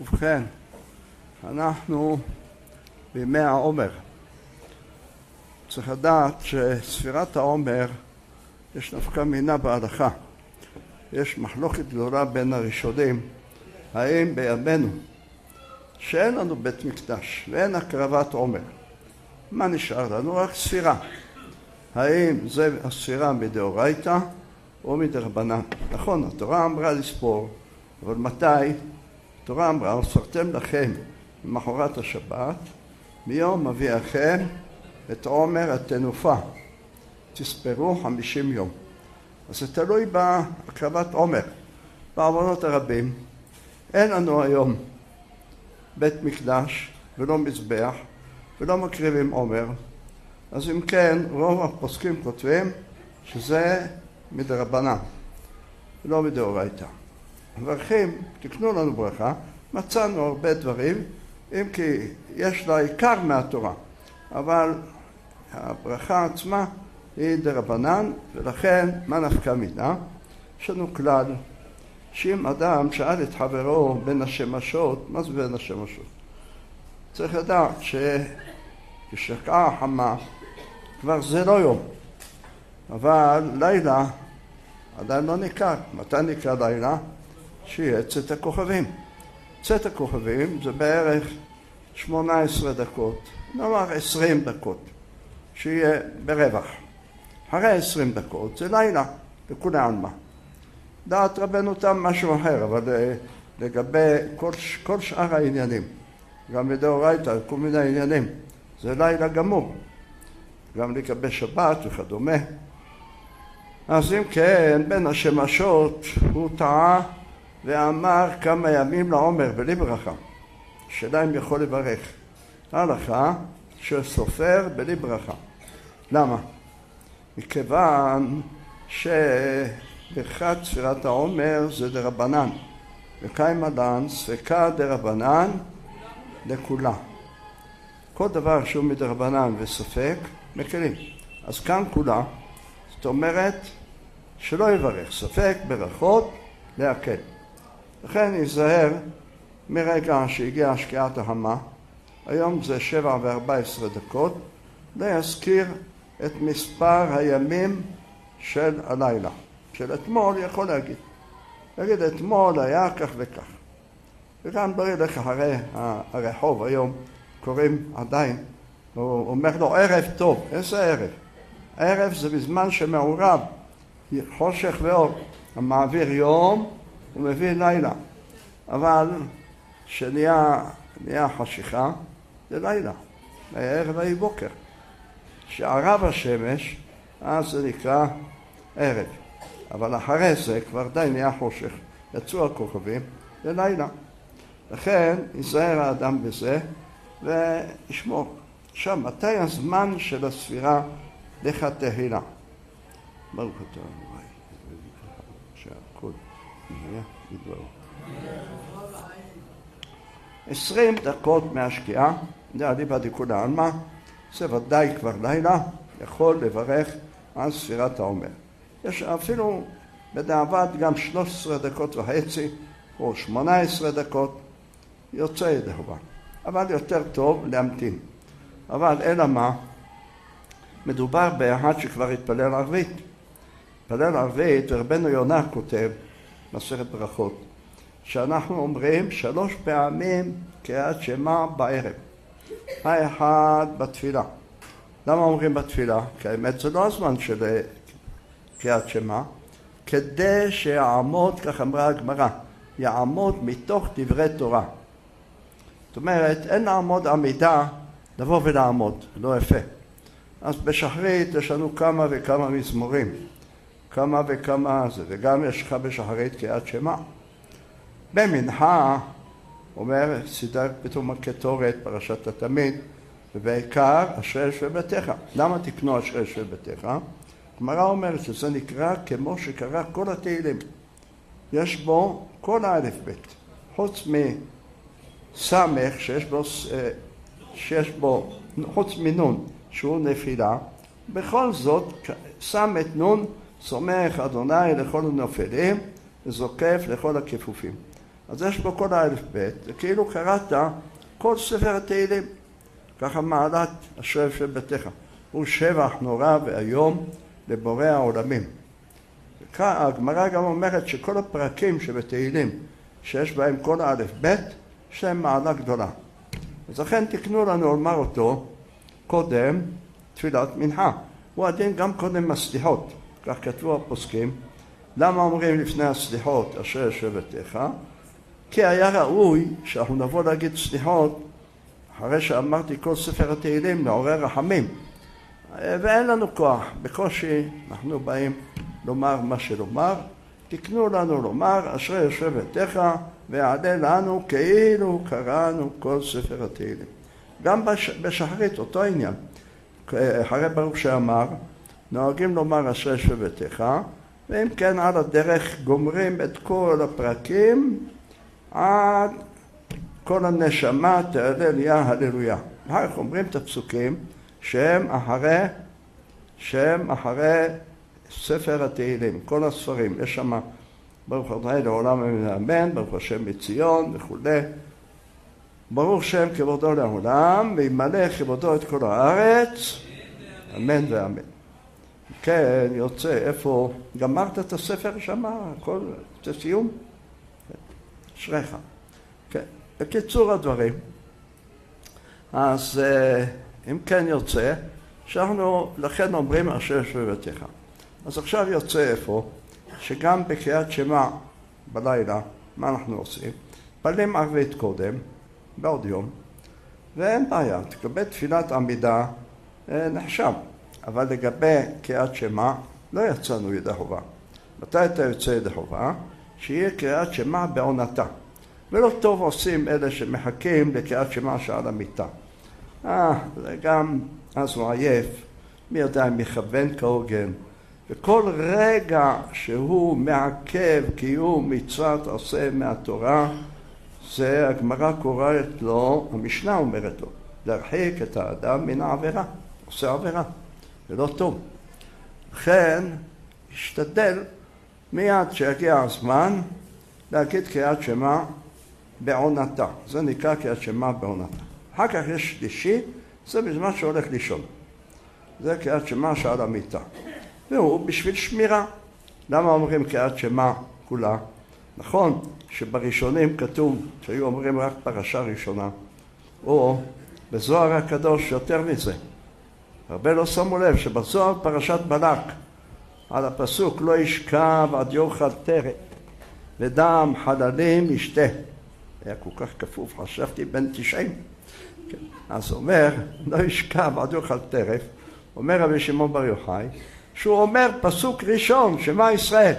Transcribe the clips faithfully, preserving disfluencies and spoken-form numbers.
ובכן, אנחנו בימי העומר. צריך לדעת שספירת העומר יש נפקא מינה בהלכה. יש מחלוקת גדולה בין הראשונים, האם בימינו שאין לנו בית מקדש ואין הקרבת עומר, מה נשאר לנו? רק ספירה. האם זה הספירה מדאורייתא או מדרבנן? נכון, התורה אמרה לספור, אבל מתי? התורה אמרה, וספרתם לכם למחרת השבת, מיום אביאכם את עומר התנופה, תספרו חמישים יום. אז זה תלוי בהקרבת עומר. בעוונות הרבים אין לנו היום בית מקדש ולא מזבח ולא מקריבים עומר, אז אם כן רוב הפוסקים כותבים שזה מדרבנן ולא מדאורייתא. מברכים, תקנו לנו ברכה, מצאנו הרבה דברים, אם כי יש לה עיקר מהתורה, אבל הברכה עצמה היא דרבנן, ולכן מה נפקא מינה? יש לנו כלל שאם אדם שאל את חברו בין השמשות, מה זה בין השמשות? צריך לדעת שכשקעה החמה כבר זה לא יום, אבל לילה עדיין לא ניכר. מתי נקרא לילה? שיהיה צאת הכוכבים. צאת הכוכבים זה בערך שמונה עשרה דקות, נאמר עשרים דקות, שיהיה ברווח. אחרי עשרים דקות זה לילה, לכולי עלמא. דעת רבנו תם משהו אחר, אבל לגבי כל, כל שאר העניינים, גם מדאורייתא, כל מיני עניינים, זה לילה גמור. גם לגבי שבת וכדומה. אז אם כן, בין השמשות הוא טעה ואמר כמה ימים לעומר בלי ברכה. שאלה אם יכול לברך. ההלכה שסופר בלי ברכה. למה? מכיוון שברכת ספירת העומר זה דרבנן. וקיימא לן ספקא דרבנן לכולה. כל דבר שהוא מדרבנן וספק, מקלים. אז כאן כולה, זאת אומרת שלא יברך. ספק ברכות להקל. לכן ייזהר מרגע שהגיעה שקיעת החמה, היום זה שבע וארבע עשרה דקות, להזכיר את מספר הימים של הלילה. של אתמול יכול להגיד. להגיד אתמול היה כך וכך. וגם לא ילך אחרי הרחוב היום, קוראים עדיין, הוא אומר לו ערב טוב. איזה ערב? ערב זה בזמן שמעורב חושך ואור. המעביר יום ומביא לילה. אבל שנהיה נהיה חשיכה זה לילה. הערב היה בוקר. שערב השמש אז זה נקרא ערב. אבל אחרי זה כבר די נהיה חושך. יצאו הכוכבים זה לילה. לכן ייזהר האדם בזה וישמור. עכשיו, מתי הזמן של הספירה לכתחילה? ברוך אתה אלוהי, שהכל יהיה בדברו. עשרים דקות מהשקיעה, זה אליבא דכולי עלמא, זה ודאי כבר לילה, יכול לברך על ספירת העומר. יש אפילו בדיעבד גם שלוש עשרה דקות וחצי, או שמונה עשרה דקות, יוצא ידי חובה. אבל יותר טוב להמתין. אבל אלא מה? מדובר באחד שכבר התפלל ערבית. התפלל ערבית, ורבנו יונה כותב, מסכת ברכות, שאנחנו אומרים שלוש פעמים קריאת שמע בערב. האחד בתפילה. למה אומרים בתפילה? כי האמת זה לא הזמן של קריאת שמע, כדי שיעמוד, כך אמרה הגמרא, יעמוד מתוך דברי תורה. זאת אומרת, אין לעמוד עמידה, לבוא ולעמוד, לא יפה. אז בשחרית יש לנו כמה וכמה מזמורים, כמה וכמה זה, וגם יש לך בשחרית קריאת שמע. במנחה, אומר, סידר פתאום הקטורת, פרשת התמיד, ובעיקר אשרי יושבי ביתך. למה תקנו אשרי יושבי ביתך? הגמרא אומרת שזה נקרא כמו שקרא כל התהילים. יש בו כל האלף בית, חוץ מסמך שיש בו, שיש בו חוץ מנון שהוא נפילה, בכל זאת שם את נון סומך אדוני לכל הנופלים וזוקף לכל הכפופים. אז יש בו כל האלף בית, זה כאילו קראת כל ספר התהילים. ככה מעלת אשרי יושב ביתך. הוא שבח נורא והיום לבורא העולמים. הגמרא גם אומרת שכל הפרקים שבתהילים, שיש בהם כל האלף בית, יש להם מעלה גדולה. אז לכן תקנו לנו לומר אותו קודם תפילת מנחה. הוא הדין גם קודם הסליחות, כך כתבו הפוסקים. למה אומרים לפני הסליחות אשרי יושב ביתך? כי היה ראוי שאנחנו נבוא להגיד סליחות אחרי שאמרתי כל ספר התהילים לעורר רחמים. ואין לנו כוח, בקושי אנחנו באים לומר מה שלומר. תקנו לנו לומר אשרי יושב ביתך ויעלה לנו כאילו קראנו כל ספר התהילים. גם בשחרית אותו עניין. אחרי ברוך שאמר נוהגים לומר אשרי יושב ביתך, ואם כן על הדרך גומרים את כל הפרקים עד כל הנשמה תהלל הללויה. אחר כך אומרים את הפסוקים שהם אחרי, שהם אחרי ספר התהילים, כל הספרים. יש שם ברוך אדוני לעולם אמן, ברוך השם מציון וכו'. ברוך שם כבודו לעולם, וימלא כבודו את כל הארץ, אמן ואמן. כן, יוצא, איפה, גמרת את הספר שם, הכל, זה סיום? אשריך. כן, בקיצור הדברים. אז אם כן יוצא, שאנחנו לכן אומרים אשרי יושב ביתך. אז עכשיו יוצא איפה, שגם בקריאת שמע בלילה, מה אנחנו עושים? פלים ערבית קודם, בעוד יום, ואין בעיה, לגבי תפילת עמידה נחשב, אבל לגבי קריאת שמע לא יצאנו ידי חובה. מתי אתה יוצא ידי חובה? שיהיה קריאת שמע בעונתה. ולא טוב עושים אלה שמחכים לקריאת שמע שעל המיטה. אה, זה גם, אז הוא עייף, מי יודע אם יכוון כהוגן. וכל רגע שהוא מעכב קיום מצוות עושה מהתורה, זה הגמרא קוראת לו, המשנה אומרת לו, להרחיק את האדם מן העבירה, עושה עבירה, זה לא טוב. לכן, השתדל מיד שיגיע הזמן להגיד קריאת שמע בעונתה. זה נקרא קריאת שמע בעונתה. אחר כך יש שלישי, זה בזמן שהולך לישון. זה קריאת שמע שעל המיטה. והוא בשביל שמירה. למה אומרים קריאת שמע כולה? נכון שבראשונים כתוב שהיו אומרים רק פרשה ראשונה, או בזוהר הקדוש יותר מזה. הרבה לא שמו לב שבזוהר פרשת בלק, על הפסוק לא ישכב עד יאכל טרף ודם חללים ישתה. היה כל כך כפוף, חשבתי בן תשעים. כן. אז אומר, לא ישכב עד יאכל טרף, אומר רבי שמעון בר יוחאי, שהוא אומר פסוק ראשון, שמע ישראל.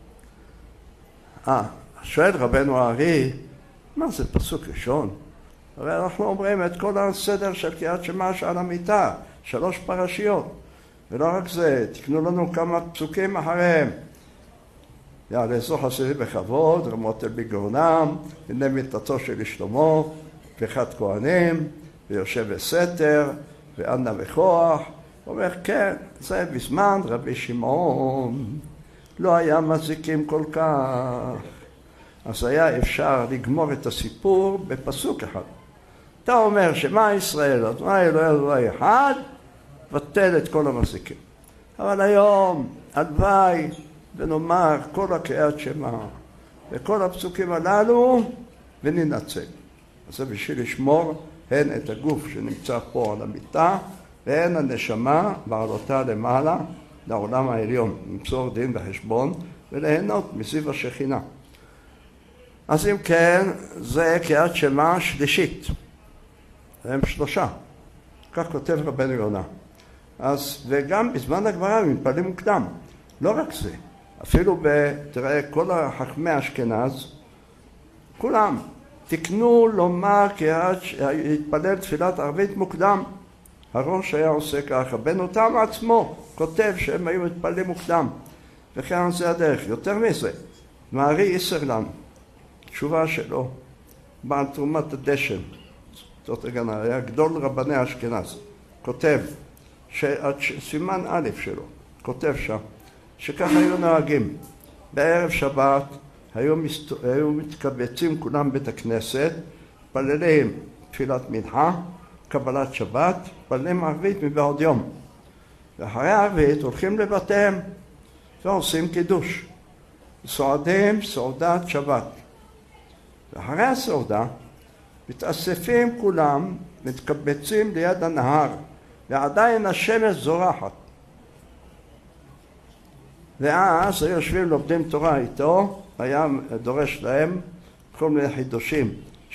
אה, שואל רבנו הארי, מה זה פסוק ראשון? הרי אנחנו אומרים את כל הסדר של קריאת שמע שעל המיטה, שלוש פרשיות. ולא רק זה, תקנו לנו כמה פסוקים אחריהם. יעלה זו חסידי בכבוד, רמות אל בגאונם, הנה מיטתו של שלמה, פריחת כהנים, ויושב בסתר, ואנה וכוח. הוא אומר, כן, זה בזמן רבי שמעון, לא היה מזיקים כל כך. אז היה אפשר לגמור את הסיפור בפסוק אחד. אתה אומר, שמה ישראל, אז מה אלוהי אלוהי אחד, בטל את כל המזיקים. אבל היום, הלוואי, ונאמר כל הקריאת שמע, וכל הפסוקים הללו, וננצל. אז זה בשביל לשמור הן את הגוף שנמצא פה על המיטה, והן הנשמה בעלותה למעלה, לעולם העליון, למסור דין וחשבון, וליהנות מסביב השכינה. אז אם כן, זה קריאת שמע שלישית. הם שלושה. כך כותב רבנו יונה. אז, וגם בזמן הגמרא מתפללים מוקדם. לא רק זה. אפילו ב... תראה, כל החכמי אשכנז, כולם תקנו לומר קריאת, התפלל תפילת ערבית מוקדם. הראש היה עושה ככה. בן אותם עצמו כותב שהם היו מתפללים מוקדם. וכן זה הדרך. יותר מזה, מארי איסרלן, תשובה שלו, בעל תרומת הדשן, זאת הגנה, היה גדול רבני אשכנז, כותב, סימן א' שלו, כותב שם, שככה היו נוהגים. בערב שבת היו, מסת... היו מתקבצים כולם בית הכנסת, פללים תפילת מנחה, קבלת שבת, פללים ערבית מבעוד יום. ואחרי הערבית הולכים לבתיהם ועושים קידוש. סועדים סעודת שבת. ואחרי הסעודה מתאספים כולם, מתקבצים ליד הנהר, ועדיין השמש זורחת. ואז יושבים לומדים תורה איתו, היה דורש להם כל מיני חידושים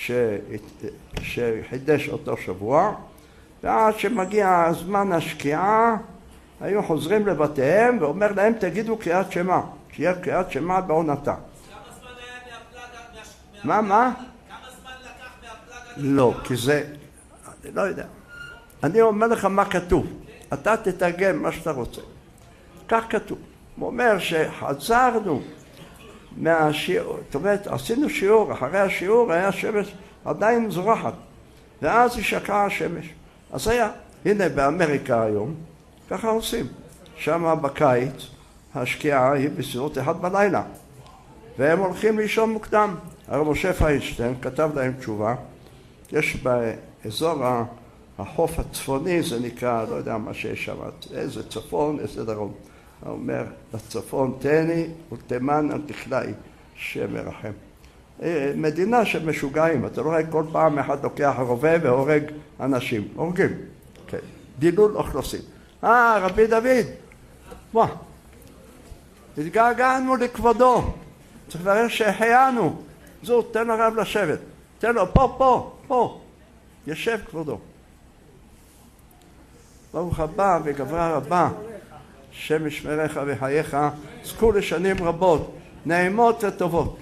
שחידש אותו שבוע, ועד שמגיע זמן השקיעה היו חוזרים לבתיהם ואומר להם תגידו קריאת שמע, שיהיה קריאת שמע בעונתה. כמה זמן היה מהפלגה? מה, מה? כמה זמן לקח מהפלגה? לא, כי זה, אני לא יודע. אני אומר לך מה כתוב, אתה תתרגם מה שאתה רוצה. כך כתוב. הוא אומר שחזרנו מהשיעור, זאת אומרת, עשינו שיעור, אחרי השיעור היה שמש עדיין זורחת, ואז היא שקעה השמש. אז היה, הנה באמריקה היום, ככה עושים. שם בקיץ, השקיעה היא בסביבות אחד בלילה, והם הולכים לישון מוקדם. הרב משה פיינשטיין כתב להם תשובה, יש באזור החוף הצפוני, זה נקרא, לא יודע מה שיש שם, איזה צפון, איזה דרום. הוא אומר, לצפון תני ולתימן אל תכלאי, שמרחם. מדינה של משוגעים, אתה לא רואה כל פעם אחד לוקח רובה והורג אנשים, הורגים, כן. דילול אוכלוסין. אה, רבי דוד, מה? התגעגענו לכבודו, צריך לראות שהחיינו. זו, תן לרב לשבת, תן לו, פה, פה, פה, ישב כבודו. ברוך הבא וגברה רבה, שם ישמרך וחייך, זכו לשנים רבות, נעימות וטובות.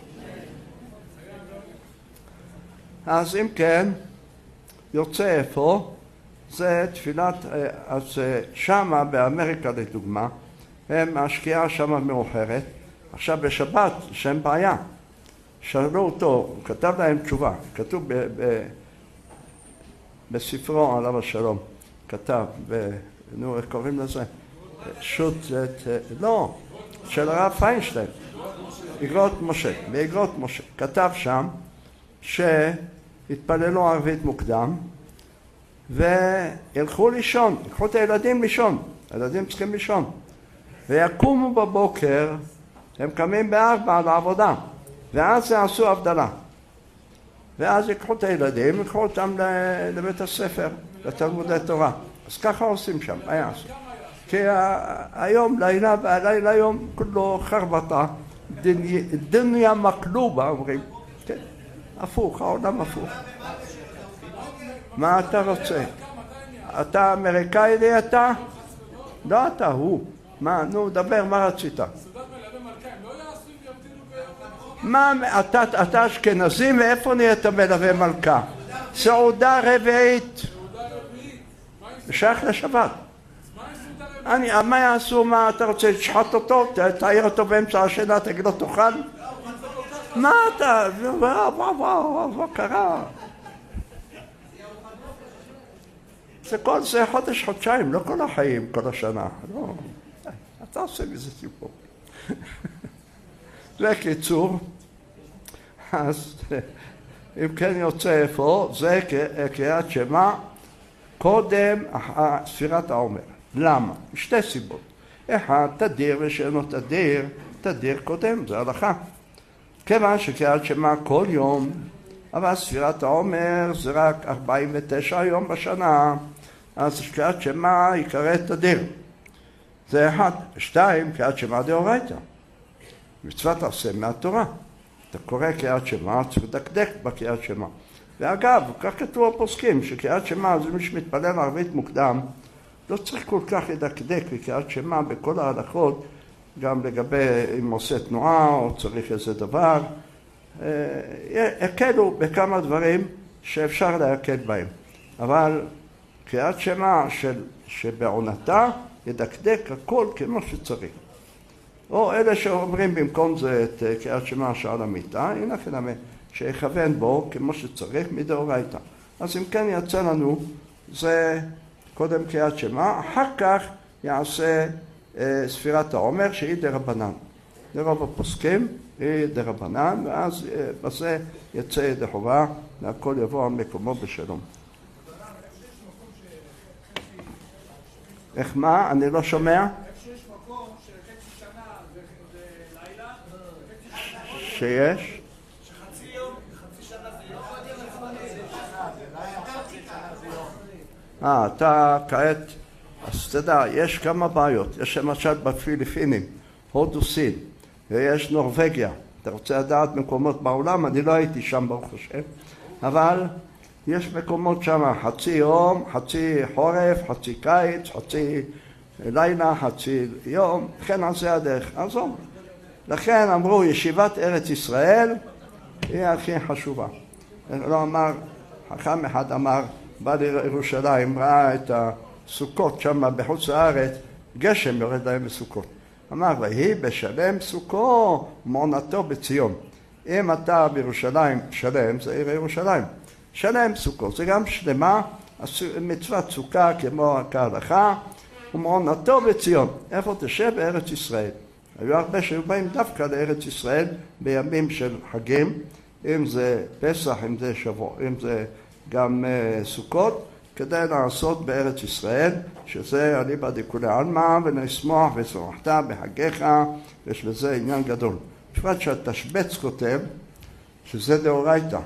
אז אם כן, יוצא איפה, זה תפילת, אז שמה באמריקה לדוגמה, הם השקיעה שמה מאוחרת, עכשיו בשבת, שאין בעיה. שאלו אותו, הוא כתב להם תשובה, כתוב ב, ב, בספרו עליו השלום, כתב, ב, נו, איך קוראים לזה? שוט, לא, של הרב פיינשטיין, אגרות משה, באגרות משה, כתב שם שהתפללו ערבית מוקדם וילכו לישון, יקחו את הילדים לישון, הילדים צריכים לישון, ויקומו בבוקר, הם קמים בארבע לעבודה, ואז יעשו הבדלה, ואז יקחו את הילדים, יקחו אותם לבית הספר, לתלמודי תורה. אז ככה עושים שם, מה יעשו? כי היום, לילה והלילה היום, כולו חרבטה, דניה מקלובה, אומרים. כן, הפוך, העולם הפוך. מה אתה רוצה? אתה אמריקאי לי אתה? לא אתה, הוא. מה, נו, דבר, מה רצית? מה, אתה אשכנזי, ואיפה נהיית מלווה מלכה? סעודה רביעית. שייך לשבת. אני, מה יעשו, מה אתה רוצה, תשחט אותו, תעיר אותו באמצע השינה, תגיד לו תאכל? מה אתה, מה קרה? זה כל זה חודש, חודשיים, לא כל החיים, כל השנה. לא, אתה עושה מזה סיפור. בקיצור, אז אם כן יוצא איפה, זה קריאת שמע קודם ספירת העומר. למה? שתי סיבות. אחד, תדיר ושאינו תדיר, תדיר קודם, זה הלכה. כיוון שקריאת שמע כל יום, אבל ספירת העומר זה רק ארבעים ותשע יום בשנה, אז קריאת שמע יקרא תדיר. זה אחד. שתיים, קריאת שמע דאורייתא. מצוות עשה מהתורה. אתה קורא קריאת שמע, צריך לדקדק בקריאת שמע. ואגב, כך כתוב הפוסקים, שקריאת שמע זה מי שמתפלל ערבית מוקדם, לא צריך כל כך לדקדק בקריאת שמע בכל ההלכות, גם לגבי אם עושה תנועה או צריך איזה דבר. הקלו בכמה דברים שאפשר להקל בהם. אבל קריאת שמע של, שבעונתה ידקדק הכל כמו שצריך. או אלה שאומרים במקום זה את קריאת שמע שעל המיטה, הנה חינמי, שיכוון בו כמו שצריך מדאורייתא. אז אם כן יצא לנו, זה קודם קריאת שמע, אחר כך יעשה אה, ספירת העומר שהיא דרבנן. לרוב הפוסקים, היא דרבנן, ואז בזה יצא ידי חובה, והכל יבוא על מקומו בשלום. איך מה? אני לא שומע? שיש מקום שחצי שנה זה לילה, שיש? שחצי יום, חצי שנה זה יום. אה, אתה כעת, אז תדע, יש כמה בעיות. יש למשל בפיליפינים, הודו סין, ויש נורווגיה. אתה רוצה לדעת מקומות בעולם? אני לא הייתי שם ברוך השם, אבל יש מקומות שם חצי יום, חצי חורף, חצי קיץ, חצי לילה, חצי יום, לכן על זה הדרך. עזוב. לכן אמרו, ישיבת ארץ ישראל היא הכי חשובה. לא אמר, חכם אחד אמר, בא לירושלים, ראה את הסוכות שם בחוץ לארץ, גשם יורד להם בסוכות. אמר, והיא בשלם סוכו, מעונתו בציון. אם אתה בירושלים שלם, זה עיר ירושלים. שלם סוכות, זה גם שלמה, מצוות סוכה כמו כהלכה, ומעונתו בציון. איפה תשב? בארץ ישראל. היו הרבה שהיו באים דווקא לארץ ישראל בימים של חגים, אם זה פסח, אם זה שבוע, אם זה גם uh, סוכות, כדי לעשות בארץ ישראל, שזה אליבא דכולי עלמא, ונשמח ושמחת בחגיך, ויש לזה עניין גדול. בפרט שהתשבץ כותב, שזה דאורייתא.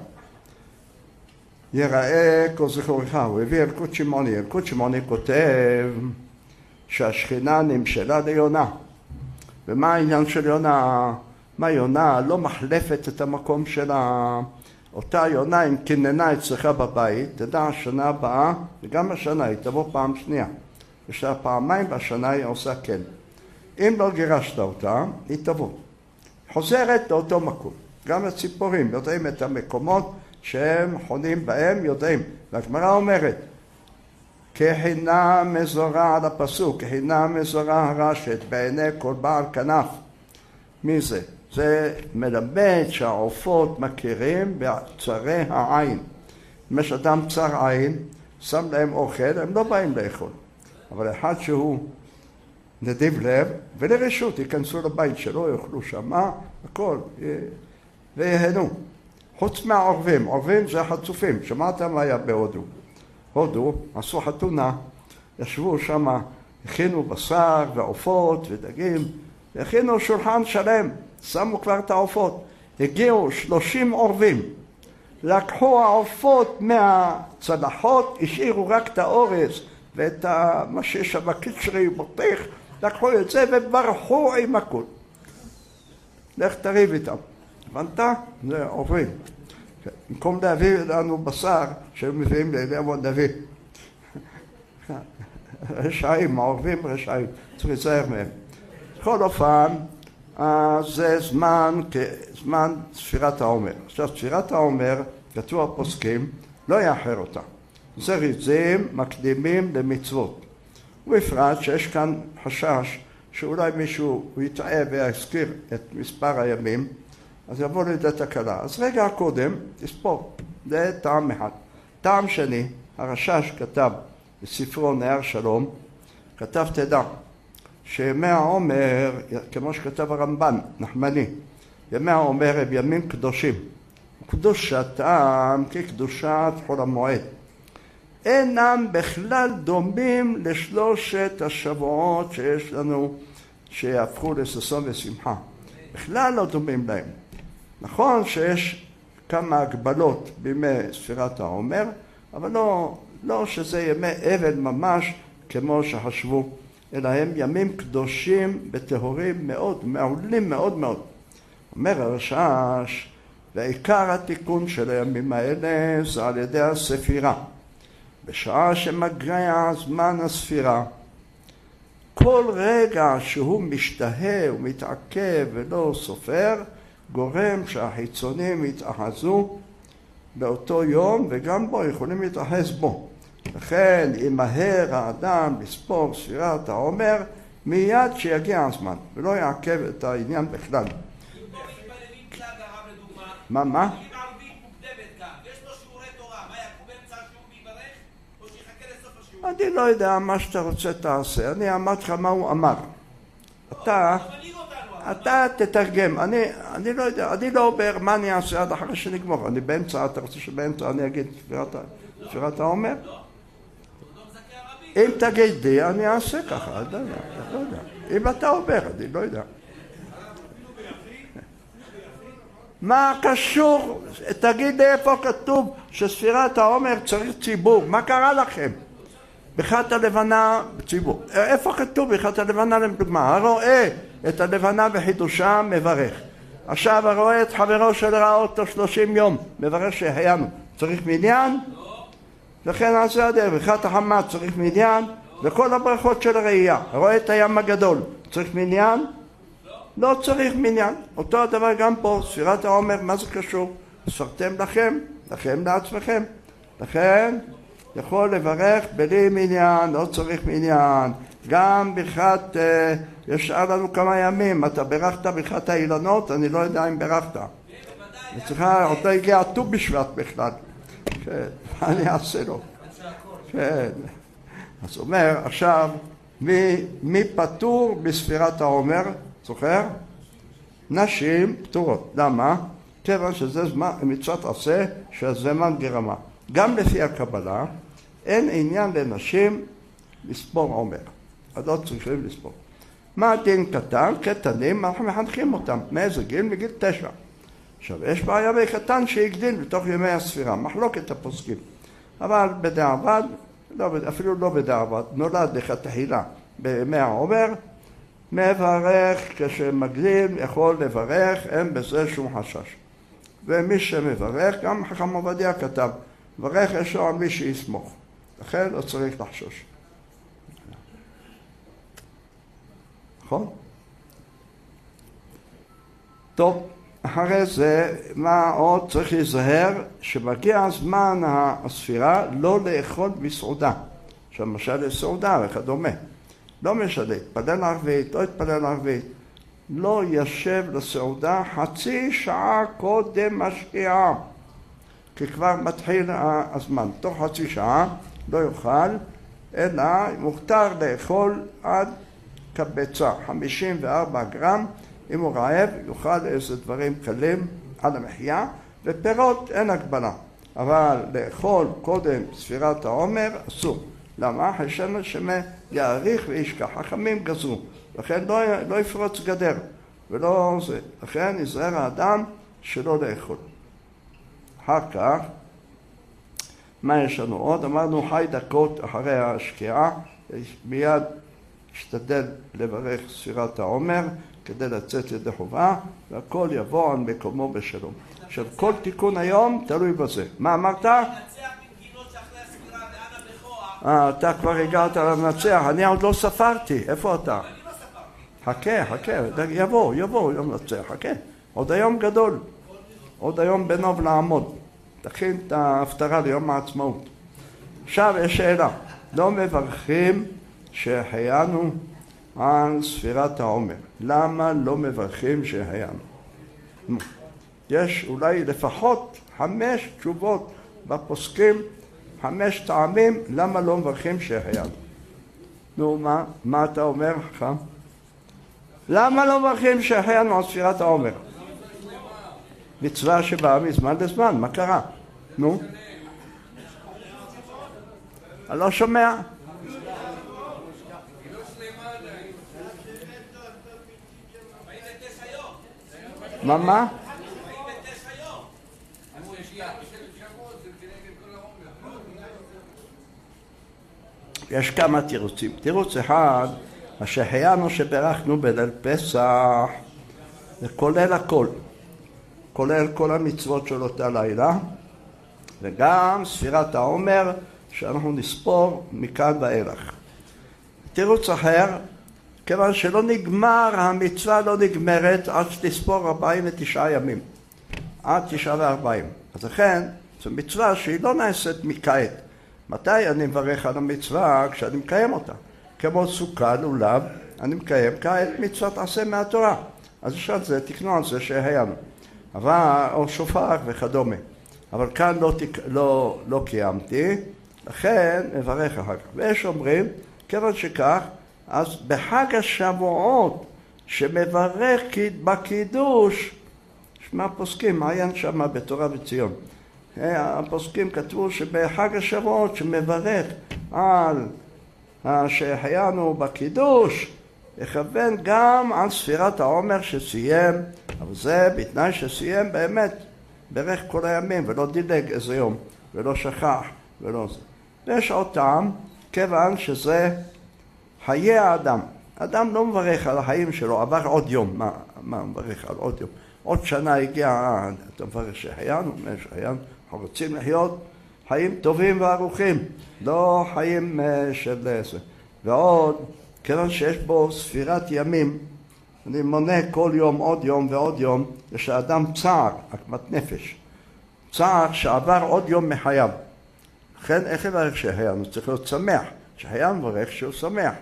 יראה כל זכורך, הוא הביא ילקוט שמעוני. ילקוט שמעוני כותב שהשכינה נמשלה ליונה. ומה העניין של יונה? מה יונה לא מחלפת את המקום שלה? אותה יונה אם כננה אצלך בבית, תדע השנה הבאה, וגם השנה היא תבוא פעם שנייה. יש לה פעמיים בשנה היא עושה כן. אם לא גירשת אותה, היא תבוא. חוזרת לאותו מקום. גם הציפורים יודעים את המקומות שהם חונים בהם, יודעים. והגמרא אומרת, כחינה מזורה על הפסוק, כחינה מזורה הרשת בעיני כל בעל כנף. מי זה? זה מלמד שהעופות מכירים בצרי העין. אם יש אדם צר עין, שם להם אוכל, הם לא באים לאכול. אבל אחד שהוא נדיב לב, ולרשות ייכנסו לבית שלו, יאכלו שמה, הכל, ויהנו. חוץ מהעורבים, עורבים זה החצופים, שמעת מה היה בהודו? הודו, עשו חתונה, ישבו שם, הכינו בשר ועופות ודגים, והכינו שולחן שלם, שמו כבר את העופות. הגיעו שלושים עורבים, לקחו העופות מהצלחות, השאירו רק את האורז ואת מה שיש בקצ'רי בוטח, לקחו את זה וברחו עם הכל. לך תריב איתם. הבנת? זה עורבים. במקום להביא לנו בשר שהם מביאים לאליהו הנביא. רשעים, העורבים רשעים, צריך להיזהר מהם. בכל אופן, זה זמן, זמן ספירת העומר. עכשיו, ספירת העומר, כתוב הפוסקים, לא יאחר אותה. זריזים מקדימים למצוות. ובפרט שיש כאן חשש שאולי מישהו יטעה ויזכיר את מספר הימים, אז יבוא לידי תקלה. אז רגע קודם, תספור, זה טעם אחד. טעם שני, הרשש כתב בספרו נהר שלום, כתב תדע, שימי העומר, כמו שכתב הרמב"ן, נחמני, ימי העומר הם ימים קדושים. קדושתם כקדושת חול המועד. אינם בכלל דומים לשלושת השבועות שיש לנו, שהפכו לששון ושמחה. בכלל לא דומים להם. נכון שיש כמה הגבלות בימי ספירת העומר, אבל לא, לא שזה ימי אבל ממש כמו שחשבו, אלא הם ימים קדושים בטהורים מאוד, מעולים מאוד מאוד. אומר הרשש, ועיקר התיקון של הימים האלה זה על ידי הספירה. בשעה שמגיע זמן הספירה, כל רגע שהוא משתהה ומתעכב ולא סופר, גורם שהחיצונים יתאחזו באותו יום, וגם בו יכולים להתאחז בו. לכן, אם מהר האדם לספור ספירת העומר, מיד שיגיע הזמן, ולא יעכב את העניין בכלל. מה, מה? אם ערבית מוקדמת כאן, ויש לו שיעורי תורה, מה יקום באמצע השיעור ויברך, או שיחכה לסוף השיעור? אני לא יודע מה שאתה רוצה תעשה, אני אמרתי לך מה הוא אמר. אתה, אתה תתרגם, אני, אני לא יודע, אני לא אומר מה אני אעשה עד אחרי שנגמור, אני באמצע, אתה רוצה שבאמצע אני אגיד ספירת העומר? אם תגיד לי, אני אעשה ככה, אני לא יודע, אני לא יודע. אם אתה אומר, אני לא יודע. מה קשור? תגיד לי איפה כתוב שספירת העומר צריך ציבור, מה קרה לכם? בחת הלבנה ציבור. איפה כתוב בחת הלבנה לדוגמה? הרואה את הלבנה בחידושה מברך. עכשיו הרואה את חברו שראה אותו שלושים יום, מברך שהיינו. צריך מניין? לכן על זה הדרך. בחת החמה צריך מניין, וכל הברכות של הראייה. הרואה את הים הגדול, צריך מניין? לא צריך מניין. אותו הדבר גם פה, ספירת העומר, מה זה קשור? ספרתם לכם, לכם לעצמכם. לכן יכול לברך בלי מניין, לא צריך מניין. גם ברכת, אה, יש לנו כמה ימים, אתה ברכת ברכת האילנות, אני לא יודע אם ברכת. צריכה, עוד לא הגיע ט"ו בשבט בכלל. כן, אני אעשה לו. כן. אז אומר, עכשיו, מי, מי פטור בספירת העומר? זוכר? נשים פטורות. למה? כיוון שזה זמן, מצוות עשה של זמן גרמה. גם לפי הקבלה, אין עניין לנשים לספור עומר. אז לא צריכים לספור. מה הדין קטן? קטנים, אנחנו מחנכים אותם. מאיזה גיל? מגיל תשע. עכשיו, יש בעיה בקטן שהגדיל בתוך ימי הספירה, מחלוקת הפוסקים. אבל בדיעבד, לא, אפילו לא בדיעבד, נולד לכתחילה בימי העומר, מברך כשמגדיל יכול לברך, אין בזה שום חשש. ומי שמברך, גם חכם עובדיה כתב, מברך יש לו על מי שיסמוך. לכן לא צריך לחשוש. נכון? טוב, אחרי זה, מה עוד? צריך להיזהר שמגיע הזמן הספירה לא לאכול בסעודה. שמשל לסעודה וכדומה. לא משנה, התפלל ערבית, לא התפלל ערבית. לא ישב לסעודה חצי שעה קודם השקיעה. כי כבר מתחיל הזמן. תוך חצי שעה לא יאכל, אלא מותר לאכול עד כביצה, חמישים וארבעה גרם. אם הוא רעב, יאכל איזה דברים קלים על המחיה, ופירות אין הגבלה. אבל לאכול קודם ספירת העומר אסור. למה? חשבנו שמה יאריך וישכח. חכמים גזרו. לכן לא, לא יפרוץ גדר. ולא זה. לכן יזהר האדם שלא לאכול. אחר כך, מה יש לנו עוד? אמרנו חי דקות אחרי השקיעה, מיד השתדל לברך ספירת העומר כדי לצאת ידי חובה, והכל יבוא על מקומו בשלום. עכשיו, כל תיקון היום תלוי בזה. מה אמרת? אה, אתה כבר הגעת למנצח, אני עוד לא ספרתי. איפה אתה? חכה, חכה, יבוא, יבוא יום לנצח, חכה. עוד היום גדול. עוד היום בנוב לעמוד. תכין את ההפטרה ליום העצמאות. עכשיו יש שאלה. לא מברכים שהחיינו על ספירת העומר. למה לא מברכים שהחיינו? יש אולי לפחות חמש תשובות בפוסקים, חמש טעמים, למה לא מברכים שהחיינו. נו, מה? מה אתה אומר, חכם? למה לא מברכים שהחיינו על ספירת העומר? מצווה שבאה מזמן לזמן, מה קרה? נו? אני לא שומע. מה מה? יש כמה תירוצים. תירוץ אחד, השחיינו שברכנו בליל פסח, זה כולל הכל. כולל כל המצוות של אותה לילה, וגם ספירת העומר שאנחנו נספור מכאן ואילך. תירוץ אחר, כיוון שלא נגמר, המצווה לא נגמרת עד שתספור ארבעים ותשעה ימים, עד תשעה וארבעים. אז לכן, זו מצווה שהיא לא נעשית מכעת. מתי אני מברך על המצווה? כשאני מקיים אותה. כמו סוכה, לולב, אני מקיים כעת מצוות עשה מהתורה. אז יש על זה, תקנו על זה שהיינו. אבל, או שופר וכדומה. אבל כאן לא, לא, לא קיימתי, לכן מברך אחר כך. ויש אומרים, כיוון שכך, אז בחג השבועות שמברך בקידוש, שמע פוסקים, מעיין שמה בתורה וציון. הפוסקים כתבו שבחג השבועות שמברך על שהחיינו בקידוש, יכוון גם על ספירת העומר שסיים, אבל זה בתנאי שסיים באמת ברך כל הימים ולא דילג איזה יום ולא שכח ולא זה. ויש עוד טעם, כיוון שזה חיי האדם. אדם לא מברך על החיים שלו, עבר עוד יום. מה, מה מברך על עוד יום? עוד שנה הגיע, אתה מברך שחיינו, שחיינו, אנחנו רוצים לחיות חיים טובים וערוכים, לא חיים של זה. ועוד, כיוון שיש בו ספירת ימים, אני מונה כל יום עוד יום ועוד יום, יש לאדם צער, עקמת נפש. צער שעבר עוד יום מחייו. לכן איך יברך שחיינו? צריך להיות שמח. שחיינו מברך שהוא שמח.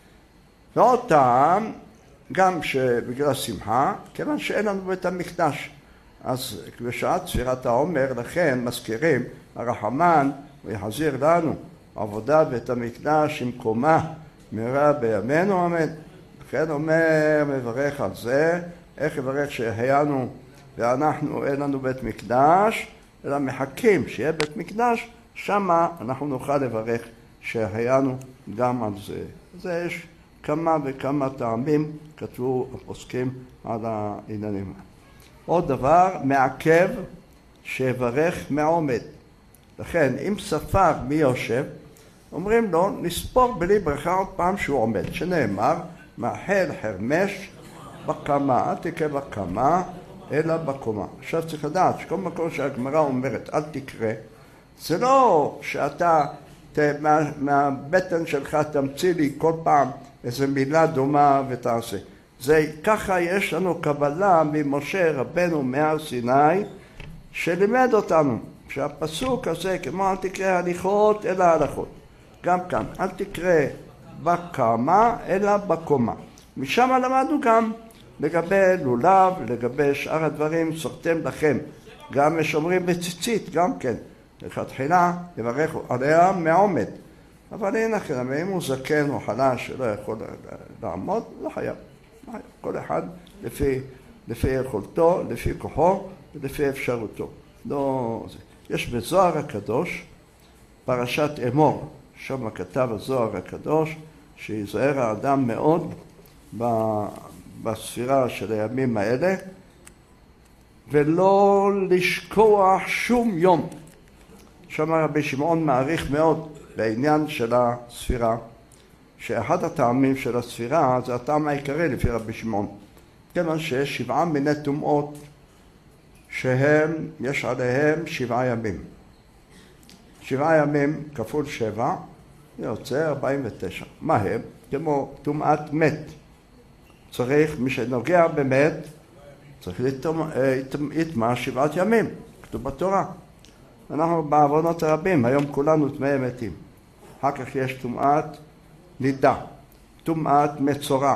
ועוד טעם, גם שבגלל שמחה, כיוון שאין לנו בית המקדש. אז בשעת ספירת העומר, לכן מזכירים, הרחמן, הוא יחזיר לנו עבודה בית המקדש עם קומה, מהרה בימינו אמן. לכן אומר, מברך על זה, איך יברך שהיינו ואנחנו אין לנו בית מקדש, אלא מחכים שיהיה בית מקדש, שמה אנחנו נוכל לברך שהיינו גם על זה. זה יש כמה וכמה טעמים כתבו הפוסקים על העניינים. עוד דבר, מעכב שיברך מעומד. לכן, אם ספר מי יושב, אומרים לו, נספור בלי ברכה עוד פעם שהוא עומד, שנאמר, מאחל חרמש בקמה, אל תקרא בקמה, אלא בקומה. עכשיו צריך לדעת, שכל מקום שהגמרא אומרת, אל תקרא, זה לא שאתה, מה, מהבטן שלך תמציא לי כל פעם איזו מילה דומה ותעשה. זה ככה יש לנו קבלה ממשה רבנו מהר סיני, שלימד אותנו, שהפסוק הזה, כמו אל תקרא הליכות אלא הלכות. גם כאן, אל תקרא בקמה אלא בקומה. משם למדנו גם לגבי לולב, לגבי שאר הדברים, סורתם לכם. גם יש אומרים בציצית, גם כן. לכתחילה יברך עליה מעומד. אבל הנה כן, אם הוא זקן או חלש שלא יכול לעמוד, לא חייב. כל אחד לפי, לפי יכולתו, לפי כוחו ולפי אפשרותו. לא זה. יש בזוהר הקדוש, פרשת אמור, שם כתב הזוהר הקדוש, שיזהר האדם מאוד בספירה של הימים האלה, ולא לשכוח שום יום. שם רבי שמעון מעריך מאוד בעניין של הספירה, שאחד הטעמים של הספירה זה הטעם העיקרי לפי רבי שמעון. כיוון שיש שבעה מיני טומאות שהם, יש עליהם שבעה ימים. שבעה ימים כפול שבע, יוצא ארבעים ותשע. מה הם? כמו טומאת מת. צריך, מי שנוגע במת, צריך להתמע שבעת ימים, כתוב בתורה. אנחנו בעוונות הרבים, היום כולנו טמאי מתים. אחר כך יש טומאת נידה, טומאת מצורע,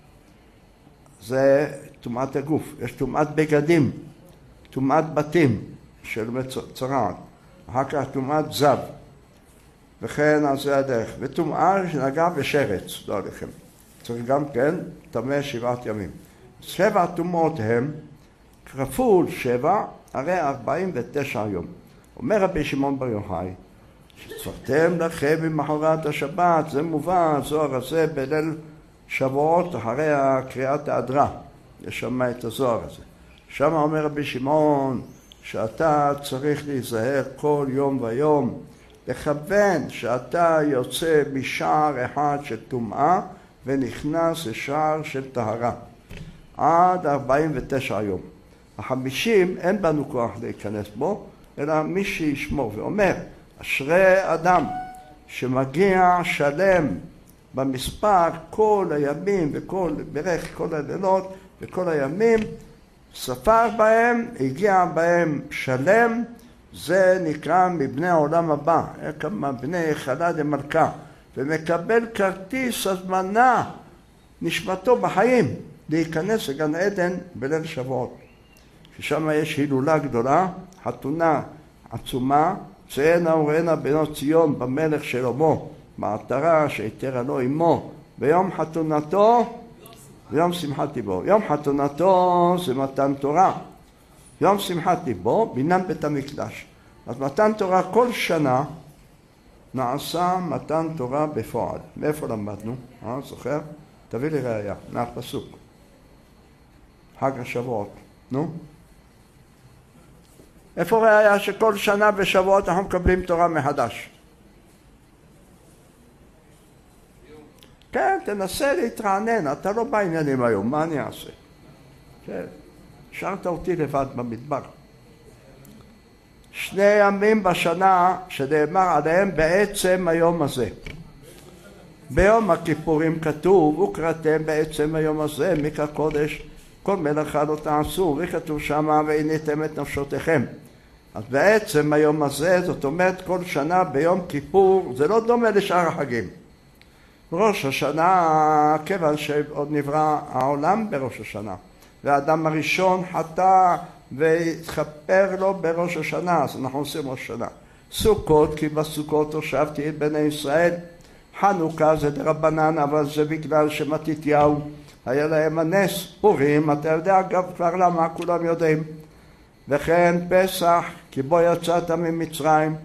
זה טומאת הגוף. יש טומאת בגדים, טומאת בתים של מצורעת, אחר כך טומאת זב, וכן על זה הדרך. וטומאה שנגע בשרץ, לא עליכם. צריך גם כן טמא שבעת ימים. שבע טומאות הם כפול שבע, הרי ארבעים ותשע יום. אומר רבי שמעון בר יוחאי, שצפרתם לכם ממחרת השבת, זה מובא, הזוהר הזה בליל שבועות אחרי קריאת ההדרה, יש שם את הזוהר הזה. שם אומר רבי שמעון שאתה צריך להיזהר כל יום ויום, לכוון שאתה יוצא משער אחד של טומאה ונכנס לשער של טהרה, עד ארבעים ותשע יום. החמישים אין בנו כוח להיכנס בו, אלא מי שישמור, ואומר, אשרי אדם שמגיע שלם במספר כל הימים וכל, ברך כל הלילות וכל הימים, ספר בהם, הגיע בהם שלם, זה נקרא מבני העולם הבא, כמה בני חלה דמלכה, ומקבל כרטיס הזמנה, נשמתו בחיים, להיכנס לגן עדן בליל שבועות. ששם יש הילולה גדולה, חתונה עצומה, ציינה וראינה בנות ציון במלך שלמה, מעטרה שהתירה לו עמו, ביום חתונתו ויום שמחת טיבו. יום חתונתו זה מתן תורה. יום שמחת טיבו, בניין בית המקדש. אז מתן תורה כל שנה נעשה מתן תורה בפועל. מאיפה למדנו? אה, זוכר? תביא לי ראיה, מהפסוק. חג השבועות. נו? איפה ראיה שכל שנה בשבועות אנחנו מקבלים תורה מחדש? כן, תנסה להתרענן, אתה לא בעניינים היום, מה אני אעשה? כן, השארת אותי לבד במדבר. שני ימים בשנה שנאמר עליהם בעצם היום הזה. ביום הכיפורים כתוב, וקראתם בעצם היום הזה, מקרא קודש, כל מלאכה לא תעשו, וכתוב שמה ועיניתם את נפשותיכם. אז בעצם היום הזה, זאת אומרת כל שנה ביום כיפור, זה לא דומה לשאר החגים. ראש השנה, כיוון שעוד נברא העולם בראש השנה, והאדם הראשון חטא והתחפר לו בראש השנה, אז אנחנו עושים ראש השנה. סוכות, כי בסוכות הושבתי את בני ישראל. חנוכה זה דרבנן, אבל זה בגלל שמתתיהו היה להם הנס. פורים, אתה יודע אגב כבר למה, כולם יודעים. וכן פסח, כי בו יצאת ממצרים.